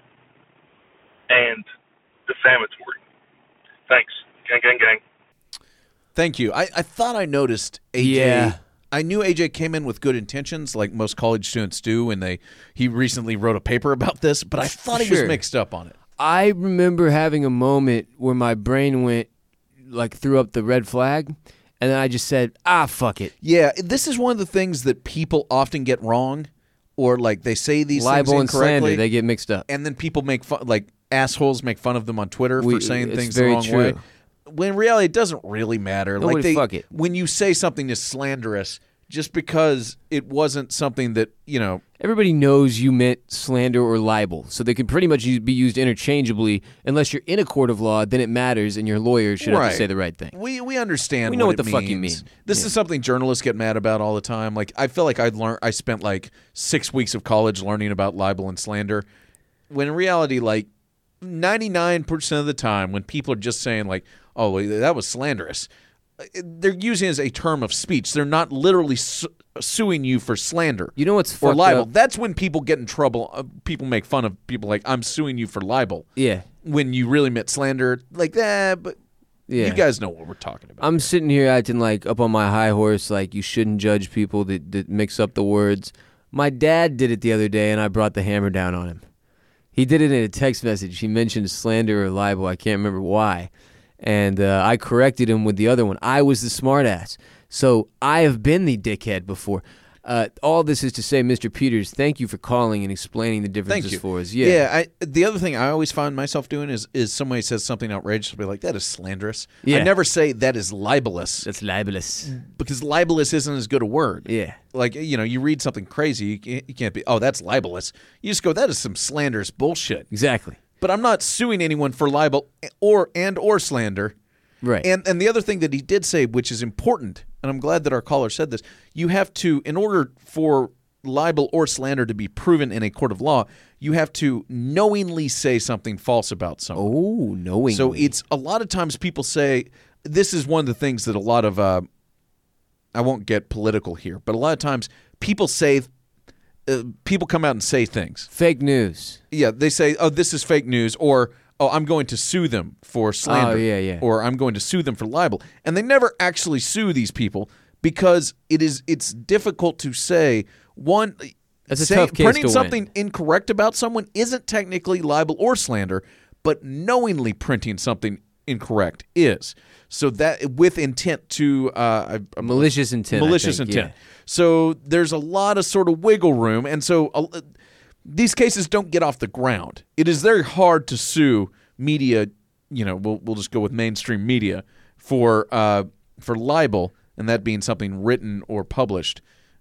Speaker 7: and defamatory. Thanks. Gang, gang, gang.
Speaker 4: Thank you. I thought I noticed AJ.
Speaker 3: Yeah.
Speaker 4: I knew AJ came in with good intentions, like most college students do, and he recently wrote a paper about this, but I thought he was
Speaker 3: Sure.
Speaker 4: mixed up on it.
Speaker 3: I remember having a moment where my brain went, like, threw up the red flag, and then I just said, fuck it.
Speaker 4: Yeah, this is one of the things that people often get wrong, or like they say these
Speaker 3: Libel
Speaker 4: things
Speaker 3: and
Speaker 4: incorrectly,
Speaker 3: slander, they get mixed up.
Speaker 4: and then people make fun, like assholes make fun of them on Twitter for saying
Speaker 3: it's
Speaker 4: things the
Speaker 3: very
Speaker 4: wrong
Speaker 3: true.
Speaker 4: way. When in reality, it doesn't really matter.
Speaker 3: Nobody fuck it.
Speaker 4: When you say something is slanderous, just because it wasn't something that
Speaker 3: Everybody knows you meant slander or libel, so they can pretty much be used interchangeably. Unless you're in a court of law, then it matters, and your lawyer should have
Speaker 4: Right.
Speaker 3: to say the right thing.
Speaker 4: We understand.
Speaker 3: We know what
Speaker 4: it
Speaker 3: the fuck you
Speaker 4: means.
Speaker 3: mean.
Speaker 4: This
Speaker 3: Yeah.
Speaker 4: is something journalists get mad about all the time. Like I feel like I spent like 6 weeks of college learning about libel and slander, when in reality, like 99% of the time, when people are just saying like, "Oh, well, that was slanderous," they're using it as a term of speech. They're not literally suing you for slander.
Speaker 3: You know what's
Speaker 4: or
Speaker 3: fucked
Speaker 4: libel.
Speaker 3: up?
Speaker 4: That's when people get in trouble. People make fun of people like, "I'm suing you for libel."
Speaker 3: Yeah.
Speaker 4: When you really meant slander, like that. But
Speaker 3: Yeah.
Speaker 4: you guys know what we're talking about.
Speaker 3: I'm sitting here acting like up on my high horse, like you shouldn't judge people that mix up the words. My dad did it the other day, and I brought the hammer down on him. He did it in a text message. He mentioned slander or libel. I can't remember why. And I corrected him with the other one. I was the smartass. So I have been the dickhead before. All this is to say, Mr. Peters, thank you for calling and explaining the
Speaker 4: Thank
Speaker 3: differences
Speaker 4: you.
Speaker 3: for us.
Speaker 4: The other thing I always find myself doing is somebody says something outrageous, I'll be like, "That is slanderous."
Speaker 3: Yeah.
Speaker 4: I never say that is libelous,
Speaker 3: That's libelous.
Speaker 4: because libelous isn't as good a word.
Speaker 3: Yeah.
Speaker 4: Like, you read something crazy, you can't be, "Oh, that's libelous." You just go, "That is some slanderous bullshit."
Speaker 3: Exactly.
Speaker 4: But I'm not suing anyone for libel or slander.
Speaker 3: Right.
Speaker 4: And the other thing that he did say, which is important, and I'm glad that our caller said this, you have to, in order for libel or slander to be proven in a court of law, you have to knowingly say something false about someone.
Speaker 3: Oh, knowingly.
Speaker 4: So it's a lot of times people say, this is one of the things that a lot of I won't get political here, but a lot of times people come out and say things.
Speaker 3: Fake news.
Speaker 4: Yeah, they say, "Oh, this is fake news," or "Oh, I'm going to sue them for slander," or "I'm going to sue them for libel," and they never actually sue these people because it's difficult to say one.
Speaker 3: That's a tough case
Speaker 4: printing
Speaker 3: to
Speaker 4: something
Speaker 3: win.
Speaker 4: incorrect about someone isn't technically libel or slander, but knowingly printing something incorrect is. So that with intent to
Speaker 3: Malicious intent.
Speaker 4: malicious
Speaker 3: I think,
Speaker 4: intent.
Speaker 3: yeah.
Speaker 4: So there's a lot of sort of wiggle room, and so these cases don't get off the ground. It is very hard to sue media. We'll just go with mainstream media for libel, and that being something written or published,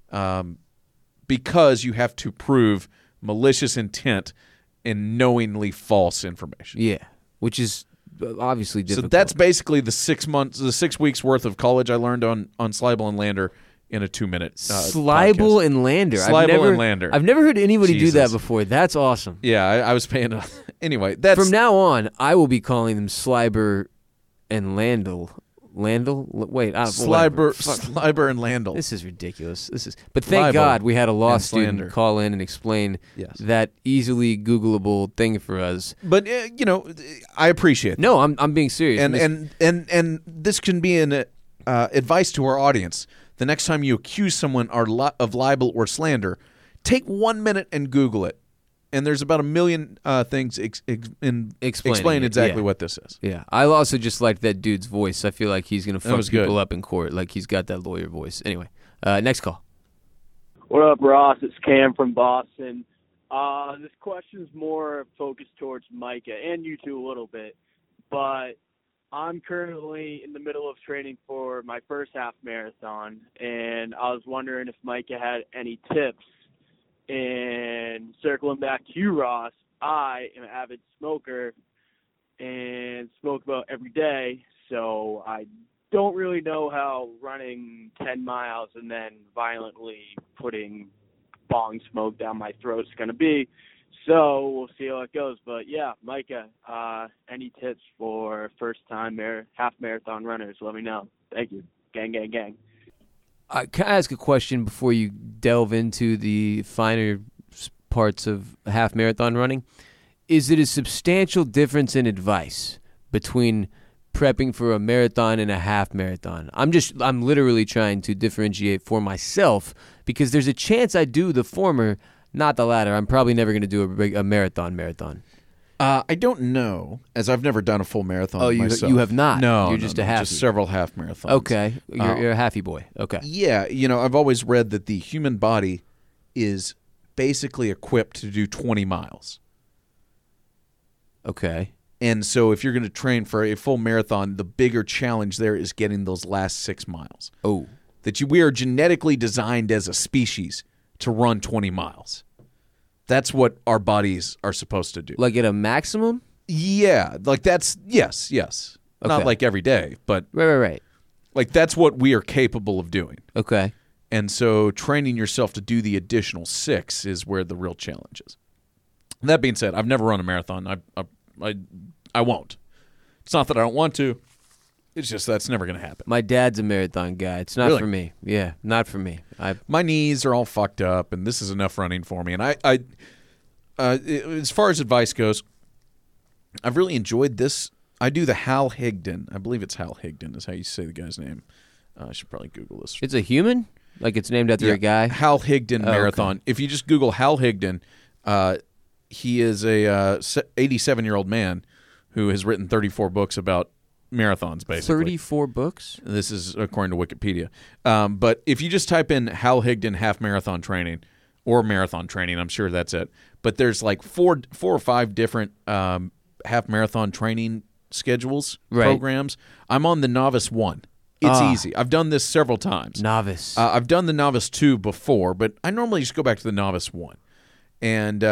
Speaker 4: because you have to prove malicious intent and knowingly false information.
Speaker 3: Yeah, which is obviously difficult.
Speaker 4: So that's basically the 6 weeks worth of college I learned on Slibel and Lander in a 2-minute
Speaker 3: Slibel
Speaker 4: podcast.
Speaker 3: and Lander.
Speaker 4: Slibel and Lander.
Speaker 3: I've never heard anybody do that
Speaker 4: Jesus.
Speaker 3: before. That's awesome.
Speaker 4: Yeah, I was paying. Anyway, that's
Speaker 3: From now on, I will be calling them Sliber and Landel. Landel? Wait, whatever. Fuck.
Speaker 4: Sliber and Landel.
Speaker 3: This is ridiculous. But thank
Speaker 4: Libel
Speaker 3: God we had a law
Speaker 4: and
Speaker 3: student
Speaker 4: slander.
Speaker 3: call in and explain
Speaker 4: Yes.
Speaker 3: that easily Googleable thing for us.
Speaker 4: But I appreciate that.
Speaker 3: No, I'm being serious.
Speaker 4: And this can be an advice to our audience. The next time you accuse someone of libel or slander, take 1 minute and Google it. And there's about 1 million things explain
Speaker 3: it,
Speaker 4: exactly
Speaker 3: yeah.
Speaker 4: what this is.
Speaker 3: Yeah, I also just like that dude's voice. I feel like he's going to fuck
Speaker 4: was
Speaker 3: people
Speaker 4: good.
Speaker 3: up in court. Like he's got that lawyer voice. Anyway, next call.
Speaker 8: What up, Ross? It's Cam from Boston. This question's more focused towards Micah and you two a little bit, but I'm currently in the middle of training for my first half marathon, and I was wondering if Micah had any tips. And circling back to you, Ross, I am an avid smoker and smoke about every day, so I don't really know how running 10 miles and then violently putting bong smoke down my throat is going to be. So we'll see how it goes. But, yeah, Micah, any tips for first-time half marathon runners, let me know. Thank you. Gang, gang, gang.
Speaker 3: Can I ask a question before you delve into the finer parts of half marathon running? Is it a substantial difference in advice between prepping for a marathon and a half marathon? I'm literally trying to differentiate for myself because there's a chance I do the former, not the latter. I'm probably never going to do a marathon.
Speaker 4: I don't know, as I've never done a full marathon myself.
Speaker 3: You have not?
Speaker 4: No,
Speaker 3: You're just a halfie.
Speaker 4: Just several half marathons.
Speaker 3: Okay, you're a halfy boy. Okay.
Speaker 4: Yeah, I've always read that the human body is basically equipped to do 20 miles.
Speaker 3: Okay.
Speaker 4: And so if you're going to train for a full marathon, the bigger challenge there is getting those last 6 miles.
Speaker 3: Oh.
Speaker 4: We are genetically designed as a species to run 20 miles. That's what our bodies are supposed to do.
Speaker 3: Like at a maximum?
Speaker 4: Yeah, like that's yes. Not
Speaker 3: Okay.
Speaker 4: like every day, but
Speaker 3: Right.
Speaker 4: like that's what we are capable of doing.
Speaker 3: Okay.
Speaker 4: And so training yourself to do the additional 6 is where the real challenge is. That being said, I've never run a marathon. I won't. It's not that I don't want to. It's just that's never going to happen.
Speaker 3: My dad's a marathon guy. It's not
Speaker 4: Really?
Speaker 3: for me. Yeah, not for me.
Speaker 4: My knees are all fucked up, and this is enough running for me. And as far as advice goes, I've really enjoyed this. I do the Hal Higdon. I believe it's Hal Higdon is how you say the guy's name. I should probably Google this.
Speaker 3: It's a human? Like it's named after a guy?
Speaker 4: Hal Higdon Marathon.
Speaker 3: Okay.
Speaker 4: If you just Google Hal Higdon, he is a 87-year-old man who has written 34 books about marathons, basically.
Speaker 3: 34 books?
Speaker 4: This is according to Wikipedia. But if you just type in Hal Higdon half marathon training or marathon training, I'm sure that's it. But there's like four or five different half marathon training schedules, programs. I'm on the Novice 1. It's easy. I've done this several times.
Speaker 3: Novice.
Speaker 4: I've done the Novice 2 before, but I normally just go back to the Novice 1. And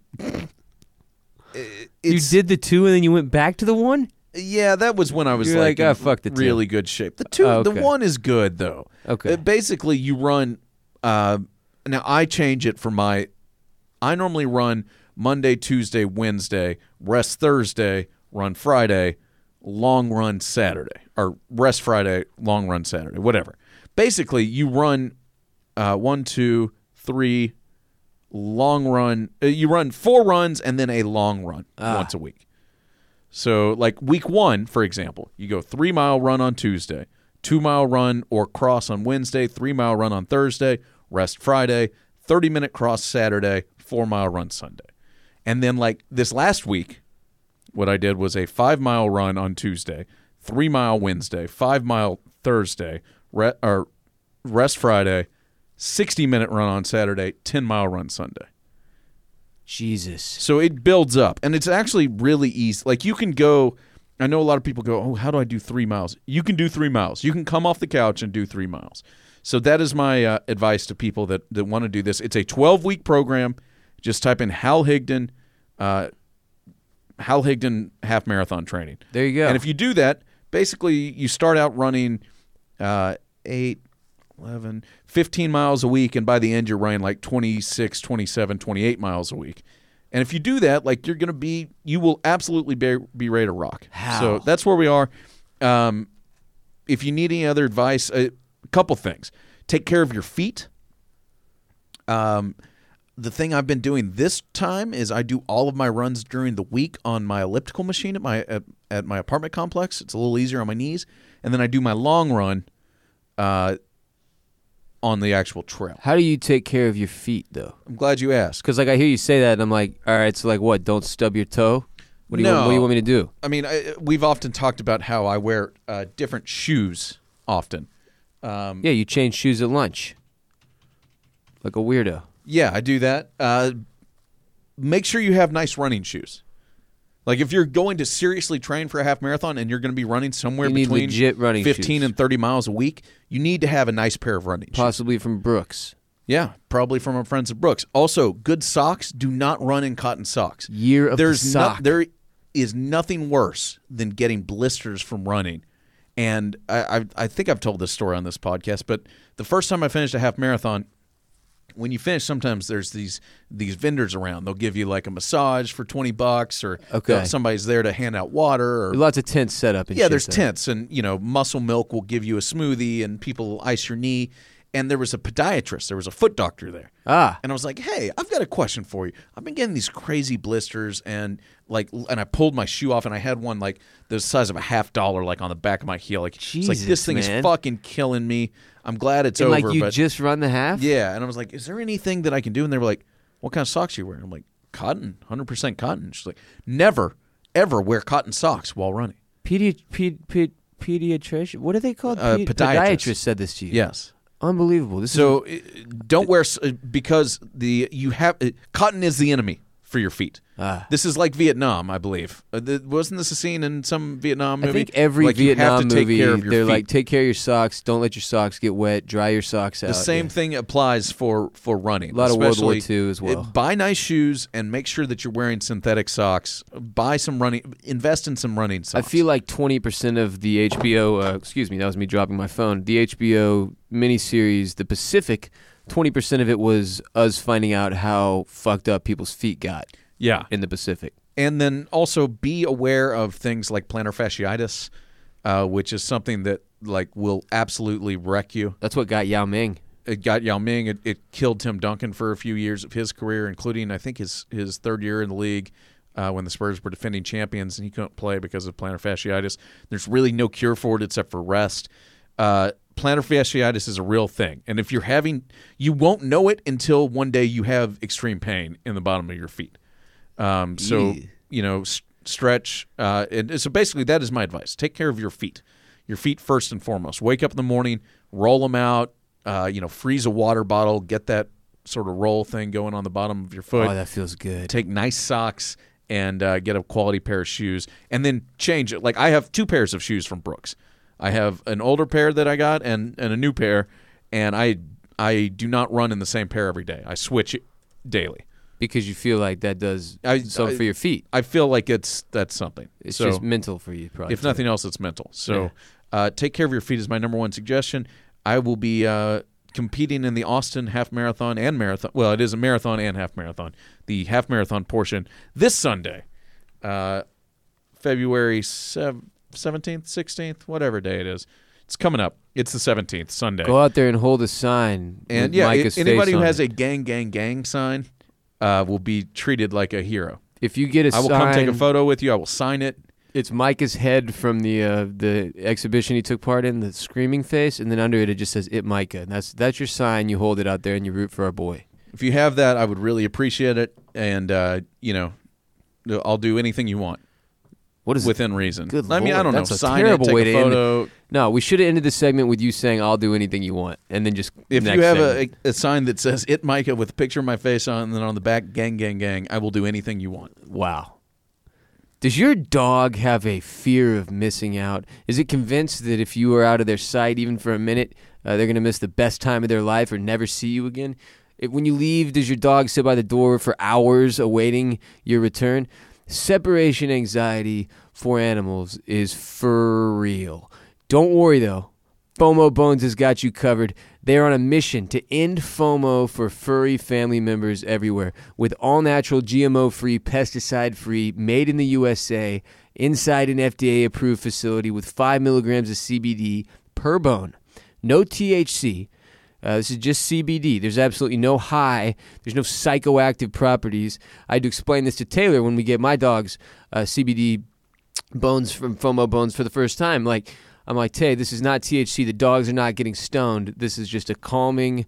Speaker 3: you did the 2 and then you went back to the 1?
Speaker 4: Yeah, that was when I was
Speaker 3: You're like,
Speaker 4: in
Speaker 3: fuck the 2.
Speaker 4: really good shape. The 2,
Speaker 3: Oh, okay.
Speaker 4: the 1 is good though.
Speaker 3: Okay.
Speaker 4: Basically, you run. Now I change it for my. I normally run Monday, Tuesday, Wednesday, rest Thursday, run Friday, long run Saturday, or rest Friday, long run Saturday, whatever. Basically, you run 1, 2, 3 long run. You run 4 runs and then a long run once a week. So, like week 1, for example, you go 3-mile run on Tuesday, 2-mile run or cross on Wednesday, 3-mile run on Thursday, rest Friday, 30-minute cross Saturday, 4-mile run Sunday. And then, like this last week, what I did was a 5-mile run on Tuesday, 3-mile Wednesday, 5-mile Thursday, rest Friday, 60-minute run on Saturday, 10-mile run Sunday.
Speaker 3: Jesus.
Speaker 4: So it builds up, and it's actually really easy. Like you can go, I know a lot of people go, oh, how do I do 3 miles? You can do 3 miles. You can come off the couch and do 3 miles. So that is my advice to people that want to do this. It's a 12-week program. Just type in Hal Higdon half marathon training.
Speaker 3: There you go.
Speaker 4: And if you do that, basically you start out running 8, 11, 15 miles a week, and by the end you're running like 26, 27, 28 miles a week. And if you do that, like you will absolutely be ready to rock.
Speaker 3: How?
Speaker 4: So that's where we are. If you need any other advice, a couple things. Take care of your feet. The thing I've been doing this time is I do all of my runs during the week on my elliptical machine at my apartment complex. It's a little easier on my knees. And then I do my long run on the actual trail.
Speaker 3: How do you take care of your feet, though?
Speaker 4: I'm glad you asked.
Speaker 3: Because like I hear you say that, and I'm like, all right, so like what? Don't stub your toe? What do you want me to do?
Speaker 4: I mean, we've often talked about how I wear different shoes often.
Speaker 3: Yeah, you change shoes at lunch. Like a weirdo.
Speaker 4: Yeah, I do that. Make sure you have nice running shoes. Like if you're going to seriously train for a half marathon and you're going to be running somewhere between
Speaker 3: legit running
Speaker 4: 15
Speaker 3: shoes.
Speaker 4: and 30 miles a week, you need to have a nice pair of running shoes.
Speaker 3: Possibly from Brooks.
Speaker 4: Yeah, probably from our friends at Brooks. Also, good socks. Do not run in cotton socks.
Speaker 3: Year of the sock.
Speaker 4: There is nothing worse than getting blisters from running. And I think I've told this story on this podcast, but the first time I finished a half marathon, when you finish, sometimes there's these vendors around. They'll give you like a massage for $20, or somebody's there to hand out water. Or
Speaker 3: lots of tents set up. And
Speaker 4: yeah, there's tents, and Muscle Milk will give you a smoothie, and people will ice your knee. And there was a podiatrist. There was a foot doctor there. And I was like, hey, I've got a question for you. I've been getting these crazy blisters, and I pulled my shoe off, and I had one like the size of a $50 like on the back of my heel. Like,
Speaker 3: Jesus,
Speaker 4: it's like this thing is fucking killing me. I'm glad it's
Speaker 3: and
Speaker 4: over.
Speaker 3: Like you
Speaker 4: but
Speaker 3: just run the half?
Speaker 4: Yeah, and I was like, is there anything that I can do? And they were like, what kind of socks are you wearing? I'm like, cotton, 100% cotton. She's like, never, ever wear cotton socks while running.
Speaker 3: Pediatrician? What are they called?
Speaker 4: Podiatrist
Speaker 3: said this to you.
Speaker 4: Yes.
Speaker 3: Unbelievable.
Speaker 4: Don't wear because cotton is the enemy for your feet. This is like Vietnam, I believe. Wasn't this a scene in some Vietnam movie?
Speaker 3: I think every
Speaker 4: like
Speaker 3: Vietnam
Speaker 4: you have to
Speaker 3: movie,
Speaker 4: take care of your
Speaker 3: they're
Speaker 4: feet.
Speaker 3: like, take care of your socks. Don't let your socks get wet. Dry your socks out.
Speaker 4: The same thing applies for running.
Speaker 3: A lot of World War
Speaker 4: especially,
Speaker 3: II as well.
Speaker 4: Buy nice shoes and make sure that you're wearing synthetic socks. Invest in some running socks.
Speaker 3: I feel like 20% of the HBO, excuse me, that was me dropping my phone, the HBO miniseries, The Pacific, 20% of it was us finding out how fucked up people's feet got in the Pacific.
Speaker 4: And then also be aware of things like plantar fasciitis, which is something that will absolutely wreck you.
Speaker 3: That's what got Yao Ming.
Speaker 4: It got Yao Ming. It killed Tim Duncan for a few years of his career, including I think his third year in the league when the Spurs were defending champions, and he couldn't play because of plantar fasciitis. There's really no cure for it except for rest. Plantar fasciitis is a real thing, and if you won't know it until one day you have extreme pain in the bottom of your feet. Stretch. And so basically that is my advice. Take care of your feet first and foremost. Wake up in the morning, roll them out, freeze a water bottle, get that sort of roll thing going on the bottom of your foot.
Speaker 3: Oh, that feels good.
Speaker 4: Take nice socks and get a quality pair of shoes, and then change it. Like I have 2 pairs of shoes from Brooks. I have an older pair that I got and a new pair, and I do not run in the same pair every day. I switch it daily.
Speaker 3: Because you feel like that does something for your feet.
Speaker 4: I feel like that's something.
Speaker 3: It's just mental for you, probably.
Speaker 4: If nothing else, it's mental. So take care of your feet is my number one suggestion. I will be competing in the Austin half marathon and marathon. Well, it is a marathon and half marathon. The half marathon portion this Sunday, February 7th. 17th, 16th, whatever day it is. It's coming up. It's the 17th, Sunday.
Speaker 3: Go out there and hold a sign.
Speaker 4: And
Speaker 3: with Micah's
Speaker 4: anybody
Speaker 3: face
Speaker 4: who
Speaker 3: on
Speaker 4: has
Speaker 3: it.
Speaker 4: a gang sign will be treated like a hero.
Speaker 3: If you get a
Speaker 4: I will
Speaker 3: sign,
Speaker 4: come take a photo with you. I will sign it.
Speaker 3: it's Micah's head from the exhibition he took part in, the screaming face, and then under it just says "It Micah." And that's your sign. You hold it out there and you root for our boy.
Speaker 4: If you have that, I would really appreciate it. And I'll do anything you want.
Speaker 3: What is
Speaker 4: within reason?
Speaker 3: Good
Speaker 4: I mean, I
Speaker 3: Lord,
Speaker 4: don't know.
Speaker 3: that's a
Speaker 4: Sign
Speaker 3: terrible
Speaker 4: it, take
Speaker 3: way
Speaker 4: a
Speaker 3: to end it.
Speaker 4: photo.
Speaker 3: No, we should have ended the segment with you saying "I'll do anything you want," and then just
Speaker 4: If
Speaker 3: next
Speaker 4: you have
Speaker 3: segment.
Speaker 4: a sign that says "It Micah" with a picture of my face on, and then on the back "Gang," I will do anything you want.
Speaker 3: Wow. Does your dog have a fear of missing out? Is it convinced that if you are out of their sight even for a minute, they're going to miss the best time of their life or never see you again? When you leave, does your dog sit by the door for hours awaiting your return? Separation anxiety for animals is for real. Don't worry, though. FOMO Bones has got you covered. They are on a mission to end FOMO for furry family members everywhere with all-natural, GMO-free, pesticide-free, made in the USA, inside an FDA-approved facility with 5 milligrams of CBD per bone. No THC. This is just CBD. There's absolutely no high. There's no psychoactive properties. I had to explain this to Taylor when we get my dog's CBD bones from FOMO Bones for the first time. I'm like, Tay, this is not THC. The dogs are not getting stoned. This is just a calming,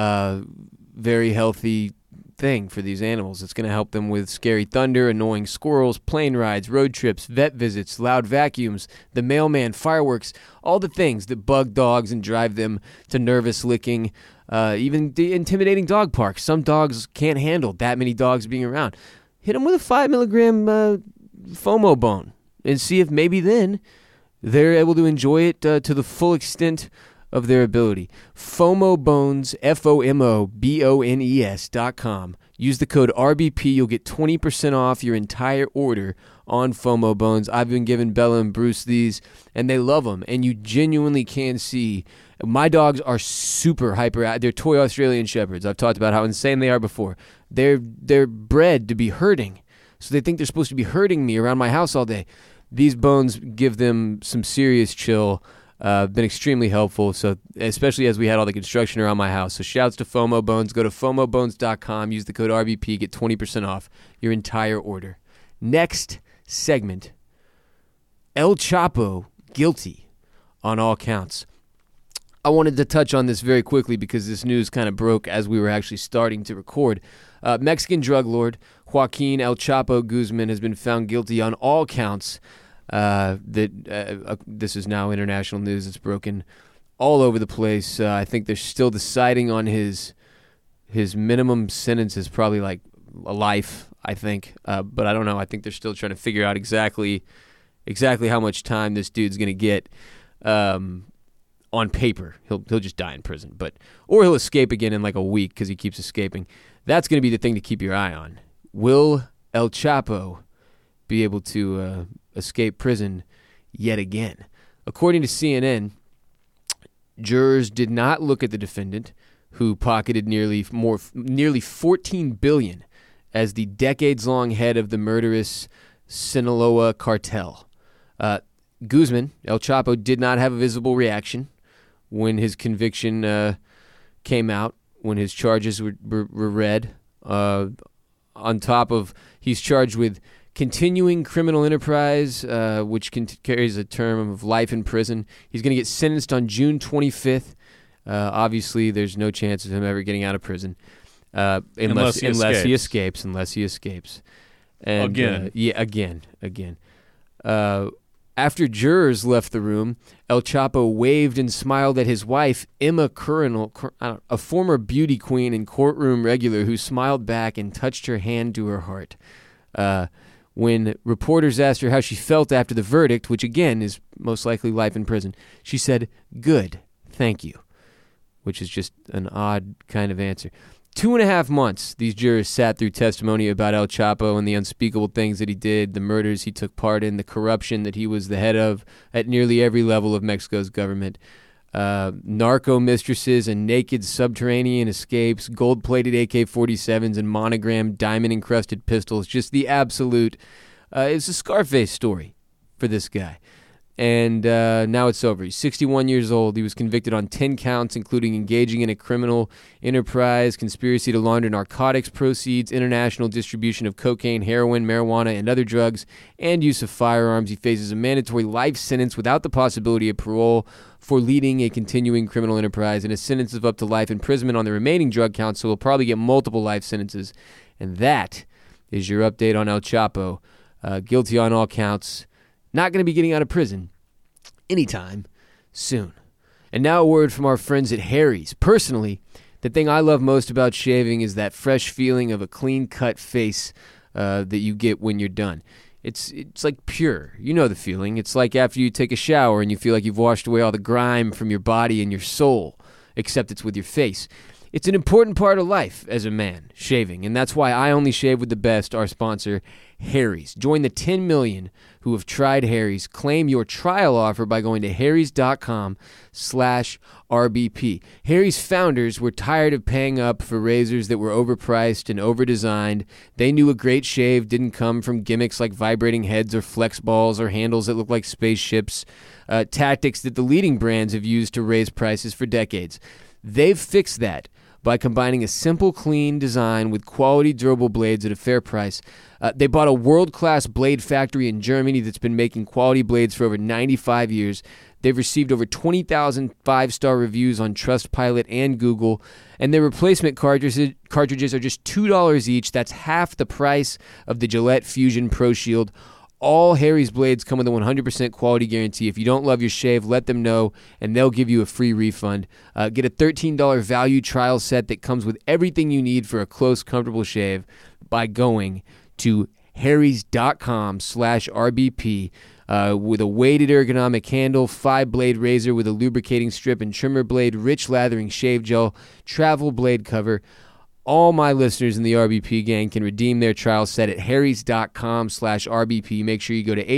Speaker 3: very healthy thing for these animals. It's going to help them with scary thunder, annoying squirrels, plane rides, road trips, vet visits, loud vacuums, the mailman, fireworks, all the things that bug dogs and drive them to nervous licking, even the intimidating dog parks. Some dogs can't handle that many dogs being around. Hit them with a 5 milligram FOMO bone and see if maybe then they're able to enjoy it to the full extent of their ability. FOMO Bones, FOMOBONES.com. Use the code RBP. You'll get 20% off your entire order on FOMO Bones. I've been giving Bella and Bruce these, and they love them. And you genuinely can see. My dogs are super hyper. They're toy Australian Shepherds. I've talked about how insane they are before. They're bred to be herding, so they think they're supposed to be herding me around my house all day. These bones give them some serious chill. Been extremely helpful, so especially as we had all the construction around my house. So shouts to FOMO Bones. Go to FOMOBones.com. Use the code RBP. Get 20% off your entire order. Next segment. El Chapo guilty on all counts. I wanted to touch on this very quickly because this news kind of broke as we were actually starting to record. Mexican drug lord Joaquin El Chapo Guzman has been found guilty on all counts. This is now international news. It's broken all over the place. I think they're still deciding on his minimum sentence is probably like a life, I think. But I don't know. I think they're still trying to figure out exactly how much time this dude's going to get. On paper, he'll just die in prison, or he'll escape again in like a week because he keeps escaping. That's going to be the thing to keep your eye on. Will El Chapo be able to escape prison yet again? According to CNN, jurors did not look at the defendant, who pocketed nearly $14 billion as the decades-long head of the murderous Sinaloa cartel. Guzman, El Chapo, did not have a visible reaction when his conviction came out, when his charges were read. On top of, he's charged with continuing criminal enterprise, which carries a term of life in prison. He's going to get sentenced on June 25th. Obviously, there's no chance of him ever getting out of prison unless he escapes. And, again. After jurors left the room, El Chapo waved and smiled at his wife, Emma Coronel, a former beauty queen and courtroom regular who smiled back and touched her hand to her heart. When reporters asked her how she felt after the verdict, which again is most likely life in prison, she said, "Good, thank you," which is just an odd kind of answer. 2.5 months, these jurors sat through testimony about El Chapo and the unspeakable things that he did, the murders he took part in, the corruption that he was the head of at nearly every level of Mexico's government, narco mistresses and naked subterranean escapes, gold-plated AK-47s and monogrammed diamond-encrusted pistols. Just the absolute, it's a Scarface story for this guy. and now it's over. He's 61 years old. He was convicted on 10 counts, including engaging in a criminal enterprise, conspiracy to launder narcotics proceeds, international distribution of cocaine, heroin, marijuana, and other drugs, and use of firearms. He faces a mandatory life sentence without the possibility of parole for leading a continuing criminal enterprise, and a sentence of up to life imprisonment on the remaining drug counts, so he'll probably get multiple life sentences. And that is your update on El Chapo. Guilty on all counts. Not going to be getting out of prison anytime soon. And now a word from our friends at Harry's. Personally, the thing I love most about shaving is that fresh feeling of a clean-cut face that you get when you're done. It's like pure. You know the feeling. It's like after you take a shower and you feel like you've washed away all the grime from your body and your soul, except it's with your face. It's an important part of life as a man, shaving, and that's why I only shave with the best, our sponsor, Harry's. Join the 10 million who have tried Harry's. Claim your trial offer by going to harrys.com/RBP. Harry's founders were tired of paying up for razors that were overpriced and overdesigned. They knew a great shave didn't come from gimmicks like vibrating heads or flex balls or handles that look like spaceships, tactics that the leading brands have used to raise prices for decades. They've fixed that by combining a simple, clean design with quality, durable blades at a fair price. They bought a world-class blade factory in Germany that's been making quality blades for over 95 years. They've received over 20,000 five-star reviews on Trustpilot and Google, and their replacement cartridges are just $2 each. That's half the price of the Gillette Fusion Pro Shield. All Harry's blades come with a 100% quality guarantee. If you don't love your shave, let them know, and they'll give you a free refund. Get a $13 value trial set that comes with everything you need for a close, comfortable shave by going to harrys.com/RBP with a weighted ergonomic handle, 5-blade razor with a lubricating strip and trimmer blade, rich lathering shave gel, travel blade cover. All my listeners in the RBP gang can redeem their trial set at harrys.com/RBP. Make sure you go to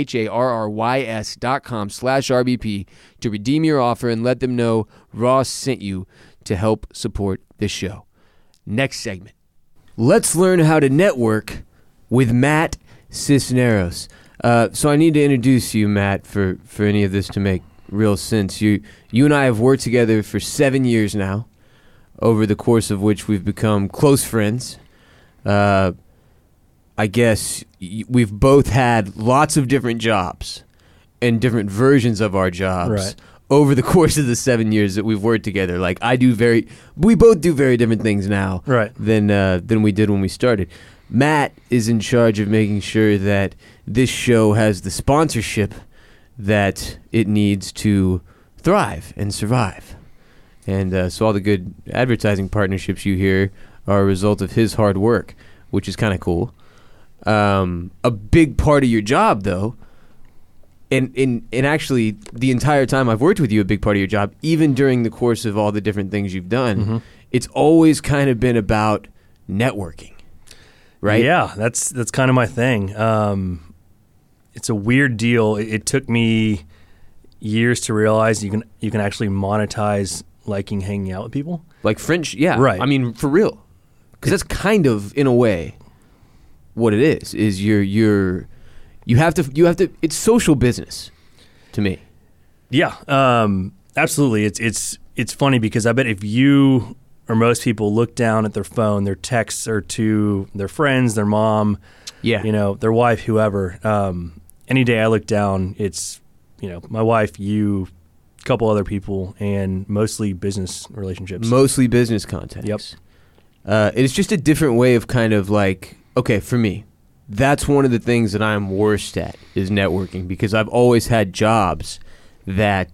Speaker 3: harrys.com/RBP to redeem your offer and let them know Ross sent you to help support this show. Next segment. Let's learn how to network with Matt Cisneros. So I need to introduce you, Matt, for any of this to make real sense. You and I have worked together for 7 years now, over the course of which we've become close friends. I guess we've both had lots of different jobs and different versions of our jobs over the course of the 7 years that we've worked together. Like we both do very different things now than we did when we started. Matt is in charge of making sure that this show has the sponsorship that it needs to thrive and survive. And so all the good advertising partnerships you hear are a result of his hard work, which is kind of cool. A big part of your job, though, and actually the entire time I've worked with you, a big part of your job, even during the course of all the different things you've done, it's always kind of been about networking, right?
Speaker 9: Yeah, that's kind of my thing. It's a weird deal. It took me years to realize you can actually monetize liking hanging out with people,
Speaker 3: like French. Yeah,
Speaker 9: right.
Speaker 3: I mean, for real, because that's kind of, in a way, what it is. Is you have to. It's social business, to me.
Speaker 9: Yeah, absolutely. It's funny because I bet if you or most people look down at their phone, their texts are to their friends, their mom, their wife, whoever. Any day I look down, it's my wife, you, a couple other people, and mostly business relationships.
Speaker 3: Mostly business contacts.
Speaker 9: Yep.
Speaker 3: It's just a different way of kind of like, okay, for me, that's one of the things that I'm worst at is networking, because I've always had jobs that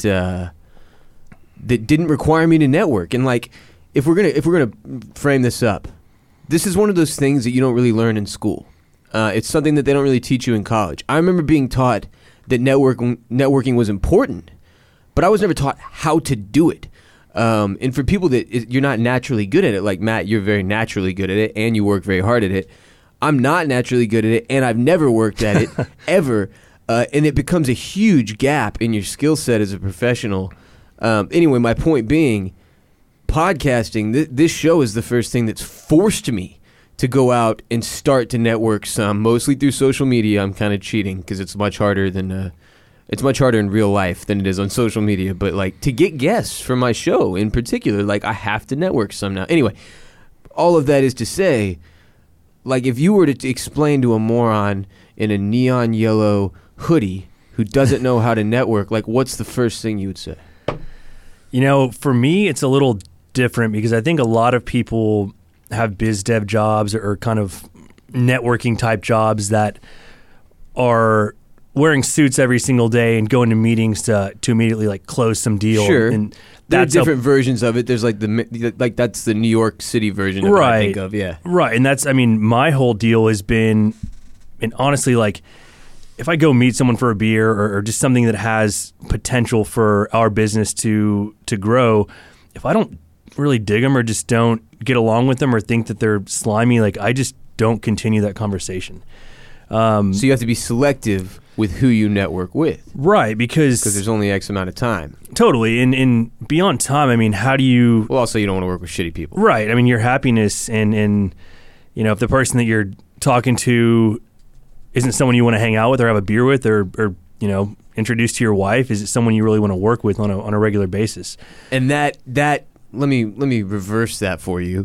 Speaker 3: didn't require me to network. And like, if we're gonna frame this up, this is one of those things that you don't really learn in school. It's something that they don't really teach you in college. I remember being taught that networking was important, but I was never taught how to do it. And for people that you're not naturally good at it, like Matt, you're very naturally good at it, and you work very hard at it. I'm not naturally good at it, and I've never worked at it, ever. And it becomes a huge gap in your skill set as a professional. Anyway, my point being, podcasting, this show is the first thing that's forced me to go out and start to network some, mostly through social media. I'm kind of cheating because it's much harder than It's much harder in real life than it is on social media. But like to get guests for my show in particular, like I have to network somehow. Anyway, all of that is to say, like if you were to explain to a moron in a neon yellow hoodie who doesn't know how to network, like what's the first thing you would say?
Speaker 9: You know, for me, it's a little different because I think a lot of people have biz dev jobs or kind of networking type jobs that are wearing suits every single day and going to meetings to immediately like close some deal.
Speaker 3: Sure.
Speaker 9: And
Speaker 3: there are
Speaker 9: that's
Speaker 3: different versions of it. There's like that's the New York City version of it, I think of, yeah.
Speaker 9: Right. And that's, I mean, my whole deal has been, and honestly, like, if I go meet someone for a beer or just something that has potential for our business to grow, if I don't really dig them or just don't get along with them or think that they're slimy, like I just don't continue that conversation.
Speaker 3: So you have to be selective with who you network with.
Speaker 9: Right, because
Speaker 3: there's only X amount of time.
Speaker 9: Totally. And beyond time, I mean, how do you...
Speaker 3: Well, also you don't want to work with shitty people.
Speaker 9: Right. I mean, your happiness and you know, if the person that you're talking to isn't someone you want to hang out with or have a beer with or you know, introduce to your wife, is it someone you really want to work with on a regular basis?
Speaker 3: And that let me reverse that for you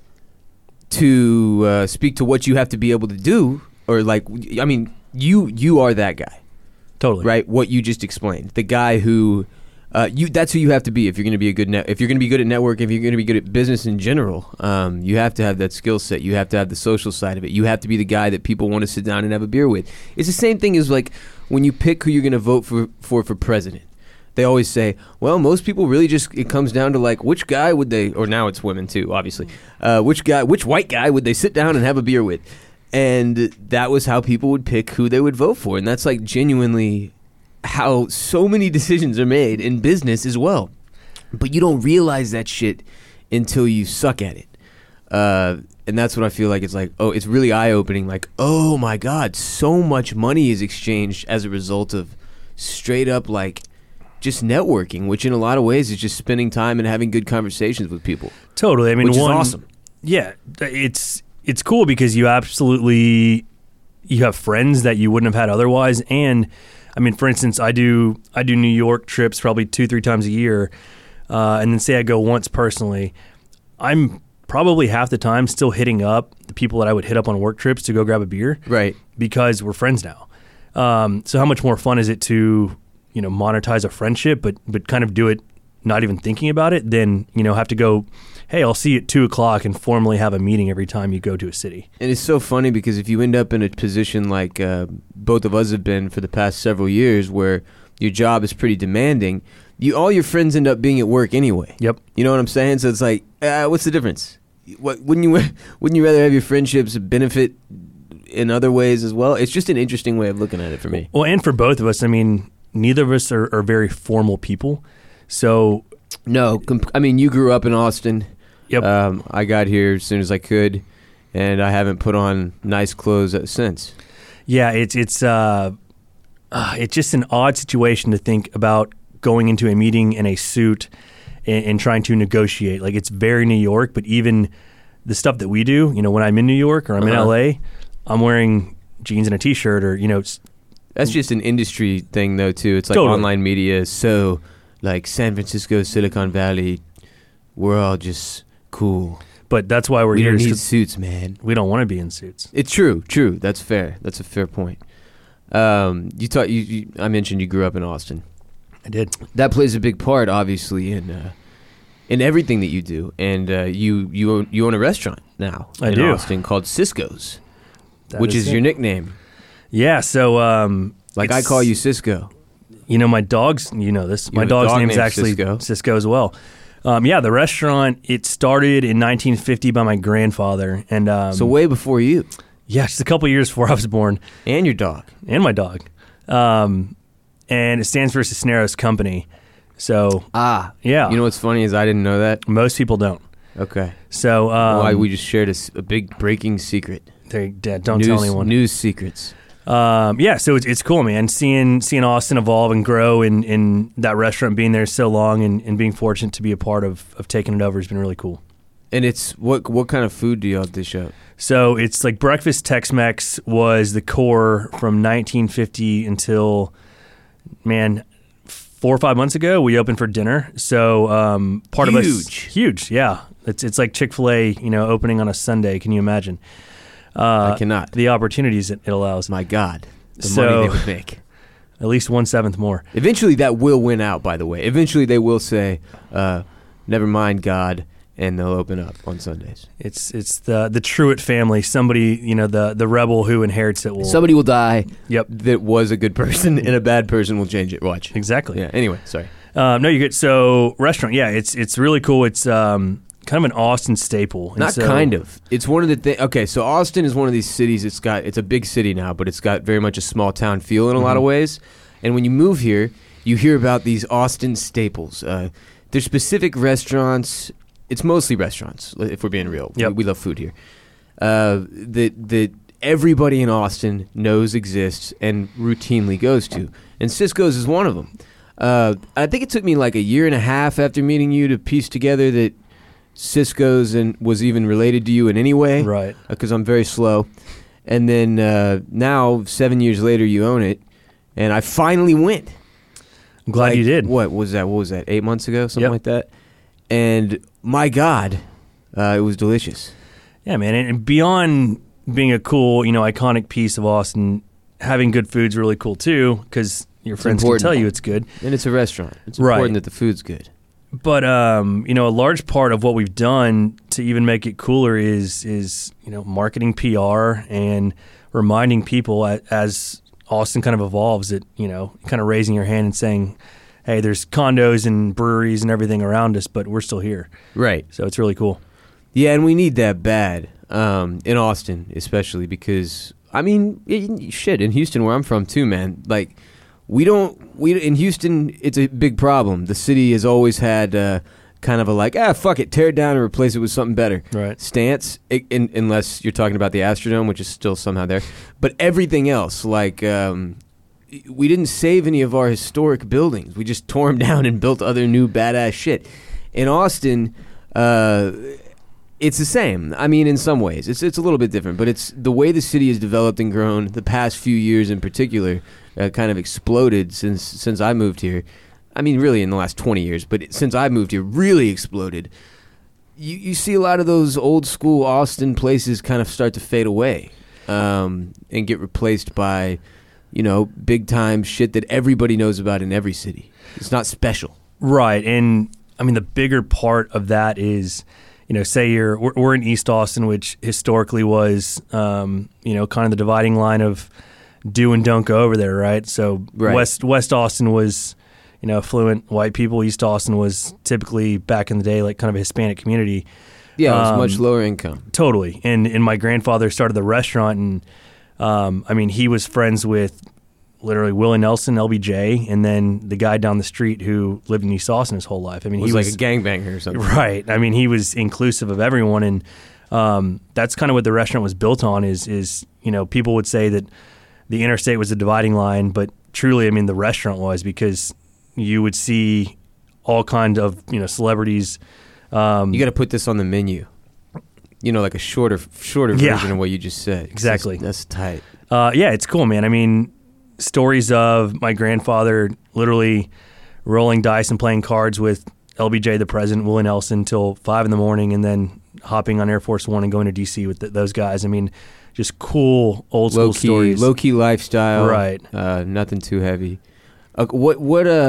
Speaker 3: to speak to what you have to be able to do, or like, I mean, you are that guy.
Speaker 9: Totally.
Speaker 3: Right? What you just explained. The guy who that's who you have to be if you're going to be a good if you're going to be good at networking, if you're going to be good at business in general. You have to have that skill set. You have to have the social side of it. You have to be the guy that people want to sit down and have a beer with. It's the same thing as like when you pick who you're going to vote for president. They always say, well, most people really just, it comes down to like which guy would they, or now it's women too, obviously, which white guy would they sit down and have a beer with? And that was how people would pick who they would vote for. And that's like genuinely how so many decisions are made in business as well. But you don't realize that shit until you suck at it. And that's what I feel like. It's like, oh, it's really eye-opening. Like, oh my God, so much money is exchanged as a result of straight up like just networking, which in a lot of ways is just spending time and having good conversations with people.
Speaker 9: Totally. I mean,
Speaker 3: which is awesome.
Speaker 9: Yeah, it's cool because you have friends that you wouldn't have had otherwise. And I mean, for instance, I do New York trips probably 2-3 times a year, and then say I go once personally, I'm probably half the time still hitting up the people that I would hit up on work trips to go grab a beer,
Speaker 3: right? Because
Speaker 9: we're friends now. So how much more fun is it to, you know, monetize a friendship, but kind of do it not even thinking about it, than, you know, have to go, hey, I'll see you at 2:00 and formally have a meeting every time you go to a city.
Speaker 3: And it's so funny because if you end up in a position like both of us have been for the past several years, where your job is pretty demanding, all your friends end up being at work anyway.
Speaker 9: Yep.
Speaker 3: You know what I'm saying? So it's like, what's the difference? Wouldn't you rather have your friendships benefit in other ways as well? It's just an interesting way of looking at it for me.
Speaker 9: Well, and for both of us, I mean, neither of us are very formal people. So,
Speaker 3: no, I mean, you grew up in Austin.
Speaker 9: Yep.
Speaker 3: I got here as soon as I could, and I haven't put on nice clothes since.
Speaker 9: Yeah, it's just an odd situation to think about going into a meeting in a suit and trying to negotiate. Like, it's very New York, but even the stuff that we do, you know, when I'm in New York or I'm in LA, I'm wearing jeans and a t-shirt, or, you know,
Speaker 3: that's just an industry thing though too. It's like
Speaker 9: totally.
Speaker 3: Online media is so like San Francisco, Silicon Valley, we're all just cool.
Speaker 9: But that's why
Speaker 3: we
Speaker 9: here.
Speaker 3: We don't need suits, man.
Speaker 9: We don't want to be in suits.
Speaker 3: It's true. That's fair. That's a fair point. I mentioned you grew up in Austin.
Speaker 9: I did.
Speaker 3: That plays a big part, obviously, in everything that you do. And you own a restaurant now in Austin called Cisco's, which is your nickname.
Speaker 9: Yeah. So,
Speaker 3: I call you Cisco.
Speaker 9: You know, my dog's, you know this, my dog's name is actually Cisco as well. Yeah, the restaurant, it started in 1950 by my grandfather. And
Speaker 3: so way before you.
Speaker 9: Yeah, just a couple years before I was born.
Speaker 3: And your dog.
Speaker 9: And my dog. And it stands for Cisneros Company. So, yeah.
Speaker 3: You know what's funny is I didn't know that.
Speaker 9: Most people don't.
Speaker 3: Okay.
Speaker 9: So,
Speaker 3: we just shared a big breaking secret.
Speaker 9: Don't tell anyone.
Speaker 3: News secrets.
Speaker 9: Yeah, so it's cool, man. Seeing Austin evolve and grow, in that restaurant being there so long, and being fortunate to be a part of taking it over has been really cool.
Speaker 3: And it's what kind of food do y'all dish up?
Speaker 9: So it's like breakfast Tex-Mex was the core from 1950 until Man, 4 or 5 months ago, we opened for dinner. So part of us huge, yeah. It's like Chick-fil-A, opening on a Sunday. Can you imagine?
Speaker 3: I cannot.
Speaker 9: The opportunities it allows.
Speaker 3: My God, the money they would make.
Speaker 9: At least 1/7 more.
Speaker 3: Eventually, that will win out. By the way, eventually they will say, "Never mind, God," and they'll open up on Sundays.
Speaker 9: It's the Truitt family. Somebody, the rebel who inherits it will.
Speaker 3: Somebody will die.
Speaker 9: Yep.
Speaker 3: That was a good person, and a bad person will change it. Watch.
Speaker 9: Exactly.
Speaker 3: Yeah. Anyway, sorry.
Speaker 9: No, you're good. So restaurant, yeah, it's really cool. It's kind of an Austin staple. And
Speaker 3: kind of. It's one of the things. Okay, so Austin is one of these cities. It's a big city now, but it's got very much a small town feel in a lot of ways. And when you move here, you hear about these Austin staples. There's specific restaurants. It's mostly restaurants, if we're being real.
Speaker 9: Yep.
Speaker 3: We love food here. That everybody in Austin knows exists and routinely goes to. And Cisco's is one of them. I think it took me like a year and a half after meeting you to piece together that Cisco's and was even related to you in any way.
Speaker 9: Right.
Speaker 3: Because I'm very slow. And then now, 7 years later, you own it. And I finally went.
Speaker 9: I'm glad you did.
Speaker 3: What was that, 8 months ago? Something like that? And my God, it was delicious.
Speaker 9: Yeah, man. And beyond being a cool, iconic piece of Austin, having good food's really cool too, because your friends can tell you it's good.
Speaker 3: And it's a restaurant. It's important that the food's good.
Speaker 9: But a large part of what we've done to even make it cooler is marketing, PR, and reminding people as Austin kind of evolves that kind of raising your hand and saying, hey, there's condos and breweries and everything around us, but we're still here.
Speaker 3: Right.
Speaker 9: So it's really cool.
Speaker 3: Yeah, and we need that bad in Austin, especially because in Houston, where I'm from too, man. Like. We in Houston, it's a big problem. The city has always had kind of a fuck it, tear it down and replace it with something better stance, unless you're talking about the Astrodome, which is still somehow there. But everything else, we didn't save any of our historic buildings. We just tore them down and built other new badass shit. In Austin, it's the same. In some ways. It's a little bit different, but it's the way the city has developed and grown the past few years in particular. Kind of exploded since I moved here. Really in the last 20 years, but since I moved here, really exploded. You see a lot of those old school Austin places kind of start to fade away and get replaced by, big time shit that everybody knows about in every city. It's not special.
Speaker 9: Right, and the bigger part of that is, say we're in East Austin, which historically was, kind of the dividing line of do and don't go over there, right? So West Austin was, affluent white people. East Austin was typically back in the day like kind of a Hispanic community.
Speaker 3: Yeah, it was much lower income.
Speaker 9: Totally. And my grandfather started the restaurant, and he was friends with literally Willie Nelson, LBJ, and then the guy down the street who lived in East Austin his whole life.
Speaker 3: He was like a gangbanger or something.
Speaker 9: Right. He was inclusive of everyone, and that's kind of what the restaurant was built on. Is people would say that the interstate was a dividing line, but truly, the restaurant was, because you would see all kinds of, celebrities.
Speaker 3: You got to put this on the menu. Like a shorter version of what you just said.
Speaker 9: Exactly.
Speaker 3: That's tight.
Speaker 9: Yeah, it's cool, man. Stories of my grandfather literally rolling dice and playing cards with LBJ, the president, Willie Nelson, till 5 a.m, and then hopping on Air Force One and going to D.C. with those guys. Just cool old school stories.
Speaker 3: Low key lifestyle.
Speaker 9: Right.
Speaker 3: Nothing too heavy. What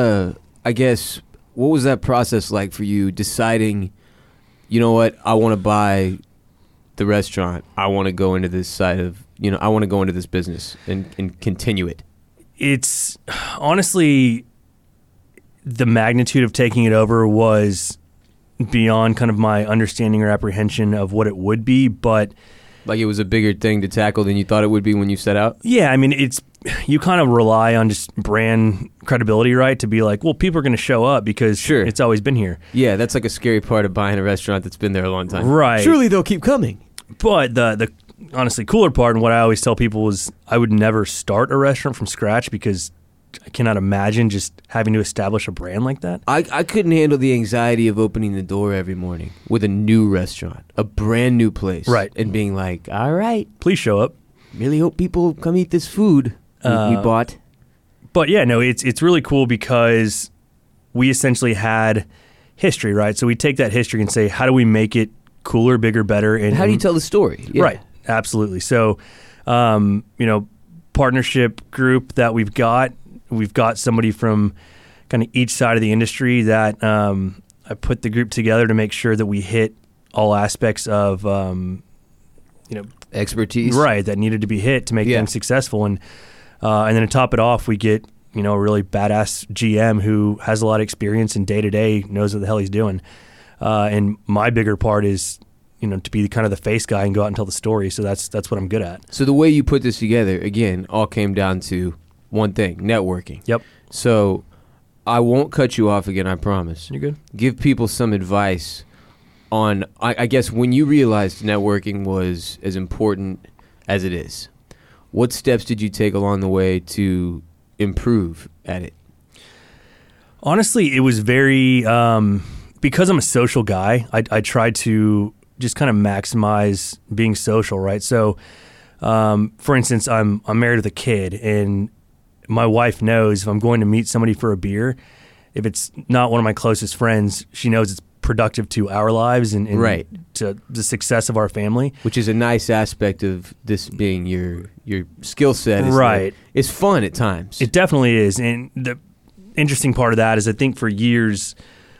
Speaker 3: was that process like for you deciding, you know what, I want to buy the restaurant. I want to go into this side of, I want to go into this business and continue it.
Speaker 9: It's honestly, the magnitude of taking it over was beyond kind of my understanding or apprehension of what it would be, but
Speaker 3: like it was a bigger thing to tackle than you thought it would be when you set out?
Speaker 9: Yeah, you kind of rely on just brand credibility, right? To be like, well, people are going to show up because it's always been here.
Speaker 3: Yeah, that's like a scary part of buying a restaurant that's been there a long time.
Speaker 9: Right.
Speaker 3: Surely they'll keep coming.
Speaker 9: But the honestly cooler part, and what I always tell people, is I would never start a restaurant from scratch, because I cannot imagine just having to establish a brand like that.
Speaker 3: I couldn't handle the anxiety of opening the door every morning with a new restaurant, a brand new place.
Speaker 9: Right.
Speaker 3: And being like, all right.
Speaker 9: Please show up.
Speaker 3: Really hope people come eat this food we bought.
Speaker 9: But yeah, no, it's really cool because we essentially had history, right? So we take that history and say, how do we make it cooler, bigger, better? And
Speaker 3: how do you tell the story? Yeah.
Speaker 9: Right, absolutely. So, partnership group that we've got somebody from kind of each side of the industry that I put the group together to make sure that we hit all aspects of
Speaker 3: expertise,
Speaker 9: right, that needed to be hit to make things successful. And then to top it off, we get a really badass GM who has a lot of experience and day to day knows what the hell he's doing. And my bigger part is to be kind of the face guy and go out and tell the story. So that's what I'm good at.
Speaker 3: So the way you put this together, again, all came down to one thing: networking.
Speaker 9: Yep.
Speaker 3: So I won't cut you off again, I promise.
Speaker 9: You're good.
Speaker 3: Give people some advice on, I guess, when you realized networking was as important as it is. What steps did you take along the way to improve at it?
Speaker 9: Honestly, it was very, because I'm a social guy, I try to just kind of maximize being social, right? So, for instance, I'm married with a kid, and my wife knows if I'm going to meet somebody for a beer, if it's not one of my closest friends, she knows it's productive to our lives and
Speaker 3: right.
Speaker 9: to the success of our family.
Speaker 3: Which is a nice aspect of this being your skill set.
Speaker 9: Right.
Speaker 3: It's fun at times.
Speaker 9: It definitely is. And the interesting part of that is I think for years,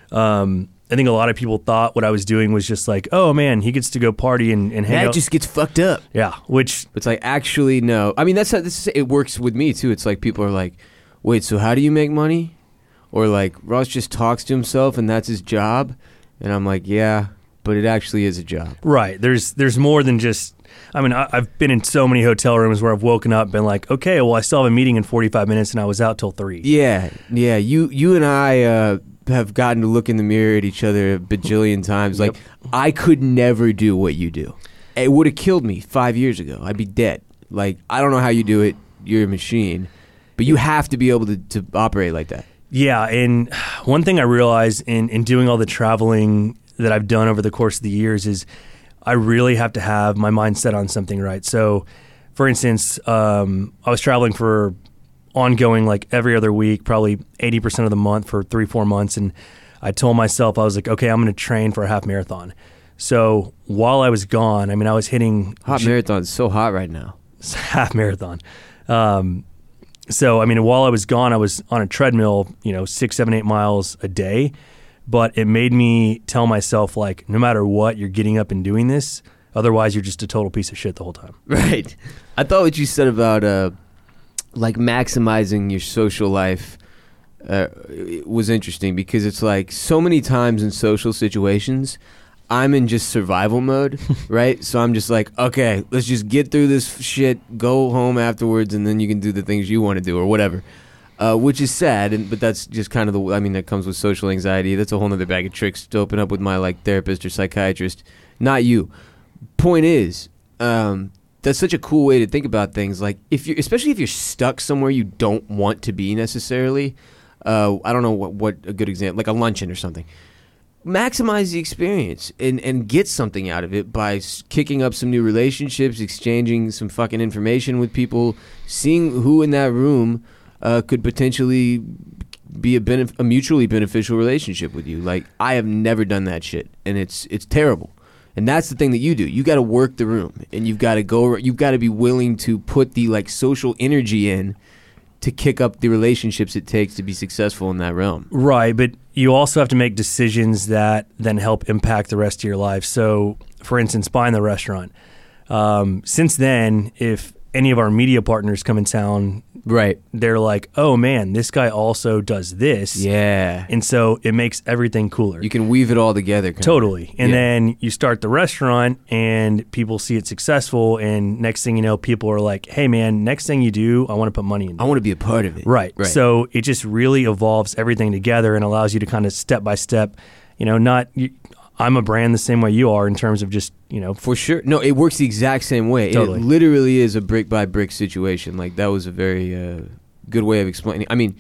Speaker 9: I think a lot of people thought what I was doing was just like, oh man, he gets to go party and hang out.
Speaker 3: That just gets fucked up.
Speaker 9: Yeah, which
Speaker 3: it's like, actually, no. I mean, that's how it works with me too. It's like people are like, wait, so how do you make money? Or like, Ross just talks to himself and that's his job. And I'm like, yeah, but it actually is a job.
Speaker 9: Right. There's more than just. I mean, I've been in so many hotel rooms where I've woken up and been like, okay, well, I still have a meeting in 45 minutes and I was out till 3.
Speaker 3: Yeah. You and I have gotten to look in the mirror at each other a bajillion times.
Speaker 9: Yep.
Speaker 3: Like, I could never do what you do. It would have killed me 5 years ago. I'd be dead. Like, I don't know how you do it. You're a machine. But you have to be able to operate like that.
Speaker 9: Yeah, and one thing I realized in doing all the traveling that I've done over the course of the years is I really have to have my mind set on something right. So, for instance, I was traveling for ongoing like every other week, probably 80% of the month for 3-4 months, and I told myself, I was like, okay, I'm going to train for a half marathon. So while I was gone, I mean, I was hitting...
Speaker 3: Hot marathon is so hot right now.
Speaker 9: Half marathon. So, I mean, while I was gone, I was on a treadmill, 6, 7, 8 miles a day. But it made me tell myself, like, no matter what, you're getting up and doing this. Otherwise, you're just a total piece of shit the whole time.
Speaker 3: Right. I thought what you said about, like, maximizing your social life was interesting because it's like so many times in social situations, I'm in just survival mode, right? So I'm just like, okay, let's just get through this shit, go home afterwards, and then you can do the things you want to do or whatever, which is sad, but that's just kind of that comes with social anxiety. That's a whole other bag of tricks to open up with my like therapist or psychiatrist. Not you. Point is, that's such a cool way to think about things. Like especially if you're stuck somewhere you don't want to be necessarily. I don't know what a good example, like a luncheon or something. Maximize the experience and get something out of it by kicking up some new relationships, exchanging some fucking information with people, seeing who in that room could potentially be a mutually beneficial relationship with you. Like, I have never done that shit, and it's terrible. And that's the thing that you do. You got to work the room, and you've got to be willing to put the like social energy in to kick up the relationships it takes to be successful in that realm.
Speaker 9: Right, but you also have to make decisions that then help impact the rest of your life. So, for instance, buying the restaurant. Since then, if any of our media partners come in town,
Speaker 3: right,
Speaker 9: they're like, oh man, this guy also does this.
Speaker 3: Yeah.
Speaker 9: And so it makes everything cooler.
Speaker 3: You can weave it all together.
Speaker 9: Totally. And then you start the restaurant and people see it successful, and next thing you know, people are like, hey man, next thing you do, I want to put money in it.
Speaker 3: I want to be a part of it.
Speaker 9: Right. So it just really evolves everything together and allows you to kind of step by step, I'm a brand the same way you are in terms of just,
Speaker 3: For sure. No, it works the exact same way.
Speaker 9: Totally.
Speaker 3: It literally is a brick by brick situation. Like, that was a very good way of explaining. I mean,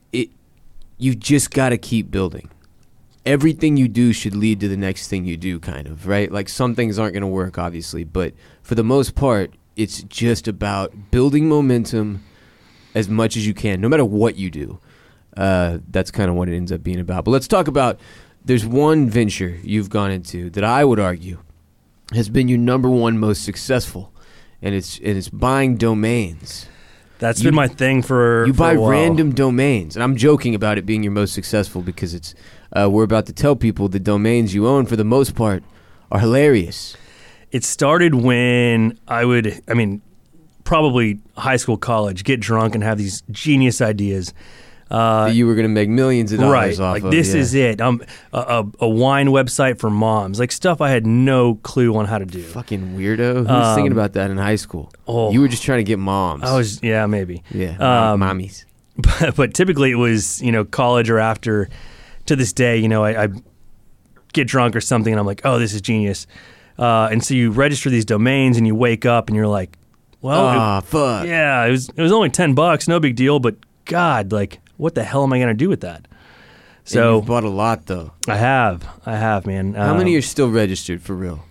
Speaker 3: you just got to keep building. Everything you do should lead to the next thing you do, kind of, right? Like, some things aren't going to work, obviously, but for the most part, it's just about building momentum, as much as you can, no matter what you do. That's kind of what it ends up being about. But let's talk about, there's one venture you've gone into that I would argue has been your number one most successful, and it's buying domains.
Speaker 9: That's been my thing for
Speaker 3: You buy
Speaker 9: a while.
Speaker 3: random domains, and I'm joking about it being your most successful because it's we're about to tell people the domains you own for the most part are hilarious.
Speaker 9: It started when probably high school, college, get drunk and have these genius ideas.
Speaker 3: That you were going to make millions of dollars off
Speaker 9: like
Speaker 3: of.
Speaker 9: this
Speaker 3: yeah.
Speaker 9: is it. A wine website for moms, like stuff I had no clue on how to do.
Speaker 3: Fucking weirdo. Who was thinking about that in high school?
Speaker 9: Oh.
Speaker 3: You were just trying to get moms.
Speaker 9: Maybe.
Speaker 3: Yeah, mommies.
Speaker 9: But typically it was, college or after. To this day, I get drunk or something and I'm like, oh, this is genius. And so you register these domains and you wake up and you're like, well,
Speaker 3: fuck.
Speaker 9: Yeah, it was only $10, no big deal, but God, like, what the hell am I going to do with that? So
Speaker 3: And you've bought a lot though.
Speaker 9: I have, man.
Speaker 3: How many are still registered for real?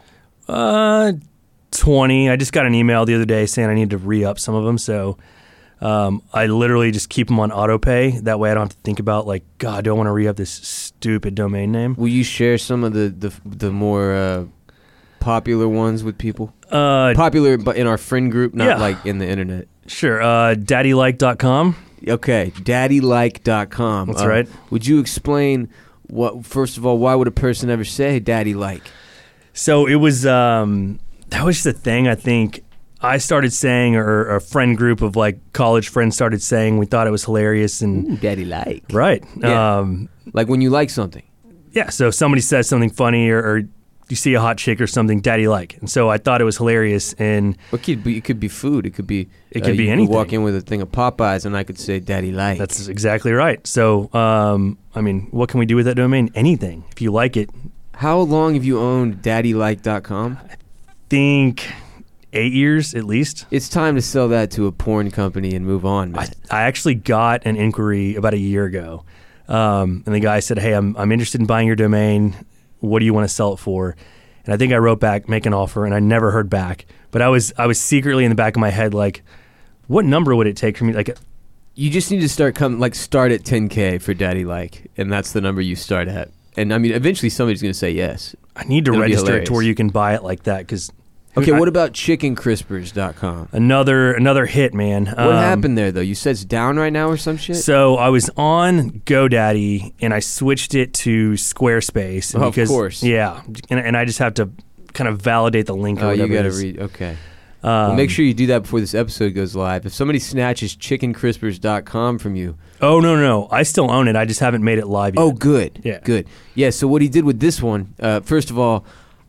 Speaker 9: 20. I just got an email the other day saying I need to re-up some of them, so I literally just keep them on autopay. That way I don't have to think about, like, God, do I want to re-up this stupid domain name?
Speaker 3: Will you share some of the more popular ones with people? Popular, but in our friend group, not like in the internet.
Speaker 9: Sure. daddylike.com.
Speaker 3: Okay, daddylike.com.
Speaker 9: That's right.
Speaker 3: Would you explain first of all, why would a person ever say daddy like?
Speaker 9: So it was, that was just a thing I think I started saying, or a friend group of like college friends started saying. We thought it was hilarious. And
Speaker 3: Ooh, daddy like.
Speaker 9: Right.
Speaker 3: Yeah. Like when you like something.
Speaker 9: Yeah, so somebody says something funny or you see a hot chick or something, daddy like. And so I thought it was hilarious. And
Speaker 3: it could be food. It could be
Speaker 9: anything.
Speaker 3: You could walk in with a thing of Popeyes and I could say daddy like.
Speaker 9: That's exactly right. So, what can we do with that domain? Anything. If you like it.
Speaker 3: How long have you owned daddylike.com?
Speaker 9: I think 8 years at least.
Speaker 3: It's time to sell that to a porn company and move on, man.
Speaker 9: I actually got an inquiry about a year ago. And the guy said, hey, I'm interested in buying your domain. What do you want to sell it for? And I think I wrote back, make an offer, and I never heard back. But I was secretly in the back of my head like, what number would it take for me? Like,
Speaker 3: you just need to start at $10K for daddy like, and that's the number you start at. And I mean, eventually somebody's going to say yes.
Speaker 9: I need to register it to where you can buy it like that because.
Speaker 3: Okay, what about chickencrispers.com?
Speaker 9: Another hit, man.
Speaker 3: What happened there, though? You said it's down right now or some shit?
Speaker 9: So I was on GoDaddy, and I switched it to Squarespace. And
Speaker 3: of course.
Speaker 9: Yeah, and I just have to kind of validate the link or whatever.
Speaker 3: You got to read. Okay. Well, make sure you do that before this episode goes live. If somebody snatches chickencrispers.com from you.
Speaker 9: Oh, no. I still own it. I just haven't made it live yet.
Speaker 3: Oh, good.
Speaker 9: Yeah.
Speaker 3: Good. Yeah, so what he did with this one, first of all,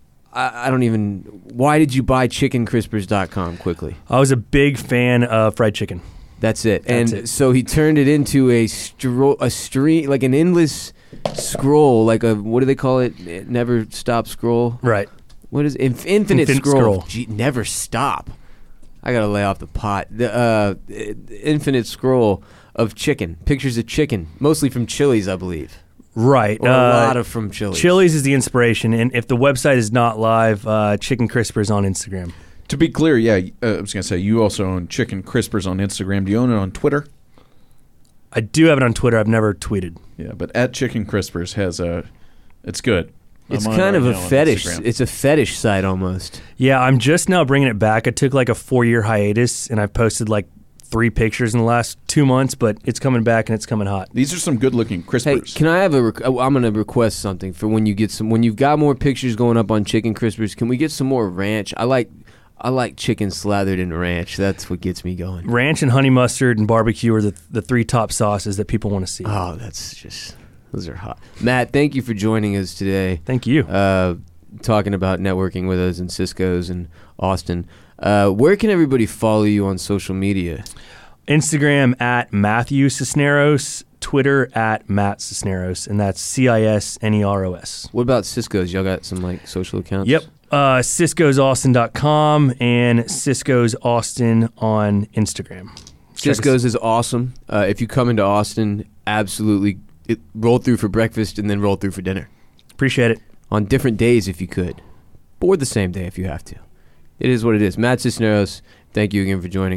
Speaker 3: why did you buy chickencrispers.com quickly?
Speaker 9: I was a big fan of fried chicken.
Speaker 3: That's it. So he turned it into a stream, like an endless scroll, like what do they call it? Never stop scroll?
Speaker 9: Right.
Speaker 3: What is infinite scroll? Gee, never stop. I got to lay off the pot. The infinite scroll of chicken, pictures of chicken, mostly from Chili's, I believe.
Speaker 9: Right.
Speaker 3: Or a lot of from Chili's.
Speaker 9: Chili's is the inspiration, and if the website is not live, Chicken Crispers on Instagram.
Speaker 4: To be clear, I was going to say, you also own Chicken Crispers on Instagram. Do you own it on Twitter?
Speaker 9: I do have it on Twitter. I've never tweeted.
Speaker 4: Yeah, but at Chicken Crispers it's good.
Speaker 3: It's kind of a fetish. It's a fetish site almost.
Speaker 9: Yeah, I'm just now bringing it back. I took like a 4-year hiatus, and I posted like 3 pictures in the last 2 months, but it's coming back and it's coming hot.
Speaker 4: These are some good-looking crispers.
Speaker 3: Hey, can I have I'm going to request something for when you've got more pictures going up on Chicken Crispers. Can we get some more ranch? I like chicken slathered in ranch. That's what gets me going.
Speaker 9: Ranch and honey mustard and barbecue are the 3 top sauces that people want to see.
Speaker 3: Oh, those are hot. Matt, thank you for joining us today.
Speaker 9: Thank you.
Speaker 3: Talking about networking with us in Cisco's and Austin. Where can everybody follow you on social media?
Speaker 9: Instagram at Matthew Cisneros, Twitter at Matt Cisneros, and that's CISNEROS.
Speaker 3: What about Cisco's? Y'all got some like social accounts?
Speaker 9: Yep. Cisco'sAustin.com and Cisco's Austin on Instagram.
Speaker 3: Cisco's is awesome. If you come into Austin, absolutely roll through for breakfast and then roll through for dinner.
Speaker 9: Appreciate it.
Speaker 3: On different days if you could. Or the same day if you have to. It is what it is. Matt Cisneros, thank you again for joining us.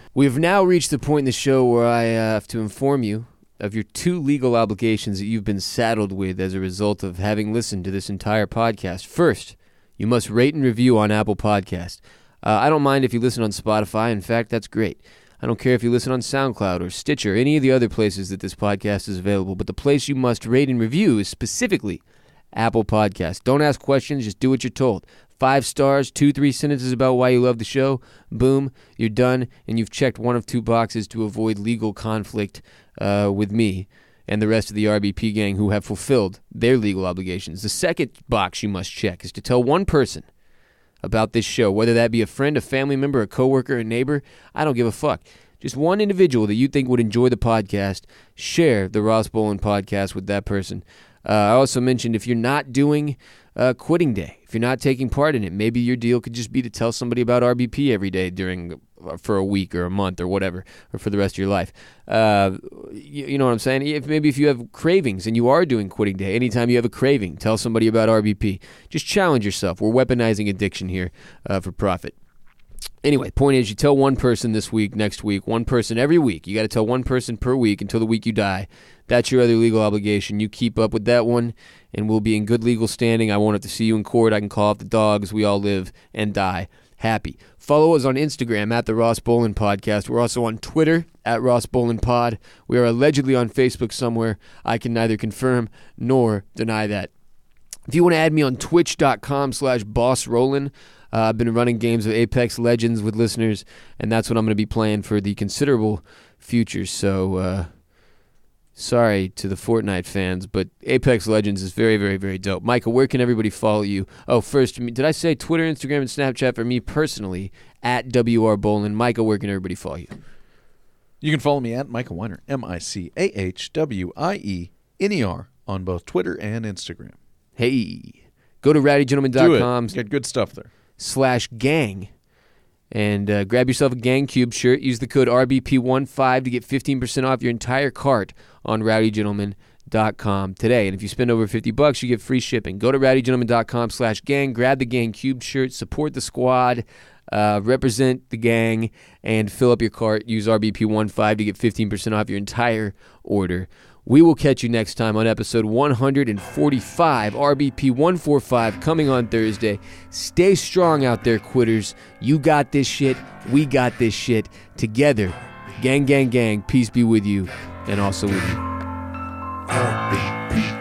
Speaker 3: We've now reached the point in the show where I have to inform you of your 2 legal obligations that you've been saddled with as a result of having listened to this entire podcast. First, you must rate and review on Apple Podcast. I don't mind if you listen on Spotify. In fact, that's great. I don't care if you listen on SoundCloud or Stitcher, any of the other places that this podcast is available, but the place you must rate and review is specifically Apple Podcast. Don't ask questions, just do what you're told. 5 stars, 2-3 sentences about why you love the show. Boom, you're done, and you've checked one of 2 boxes to avoid legal conflict with me and the rest of the RBP gang who have fulfilled their legal obligations. The second box you must check is to tell one person about this show, whether that be a friend, a family member, a coworker, a neighbor. I don't give a fuck. Just one individual that you think would enjoy the podcast. Share the Ross Bolin podcast with that person. I also mentioned if you're not doing Quitting Day, if you're not taking part in it, maybe your deal could just be to tell somebody about RBP every day for a week or a month or whatever, or for the rest of your life. You know what I'm saying? Maybe if you have cravings and you are doing Quitting Day, anytime you have a craving, tell somebody about RBP. Just challenge yourself. We're weaponizing addiction here for profit. Anyway, point is, you tell one person this week, next week, one person every week. You got to tell one person per week until the week you die. That's your other legal obligation. You keep up with that one, and we'll be in good legal standing. I won't have to see you in court. I can call off the dogs. We all live and die happy. Follow us on Instagram at the Ross Bolin Podcast. We're also on Twitter at Ross Bolin Pod. We are allegedly on Facebook somewhere. I can neither confirm nor deny that. If you want to add me on twitch.com/bossrollin, I've been running games of Apex Legends with listeners, and that's what I'm going to be playing for the considerable future. So, sorry to the Fortnite fans, but Apex Legends is very, very, very dope. Michael, where can everybody follow you? Oh, first, did I say Twitter, Instagram, and Snapchat for me personally, at WR Bolin? Michael, where can everybody follow you?
Speaker 4: You can follow me at Michael Weiner, MICAHWIENER, on both Twitter and Instagram.
Speaker 3: Hey, go to rowdygentleman.com.
Speaker 4: Get good stuff there.
Speaker 3: /gang and grab yourself a Gang Cube shirt. Use the code RBP15 to get 15% off your entire cart on rowdygentleman.com today. And if you spend over $50, you get free shipping. Go to rowdygentleman.com/gang, grab the Gang Cube shirt, support the squad, represent the gang, and fill up your cart. Use RBP15 to get 15% off your entire order. We will catch you next time on episode 145, RBP 145, coming on Thursday. Stay strong out there, quitters. You got this shit. We got this shit. Together, gang, gang, gang, peace be with you and also with you.
Speaker 2: RBP.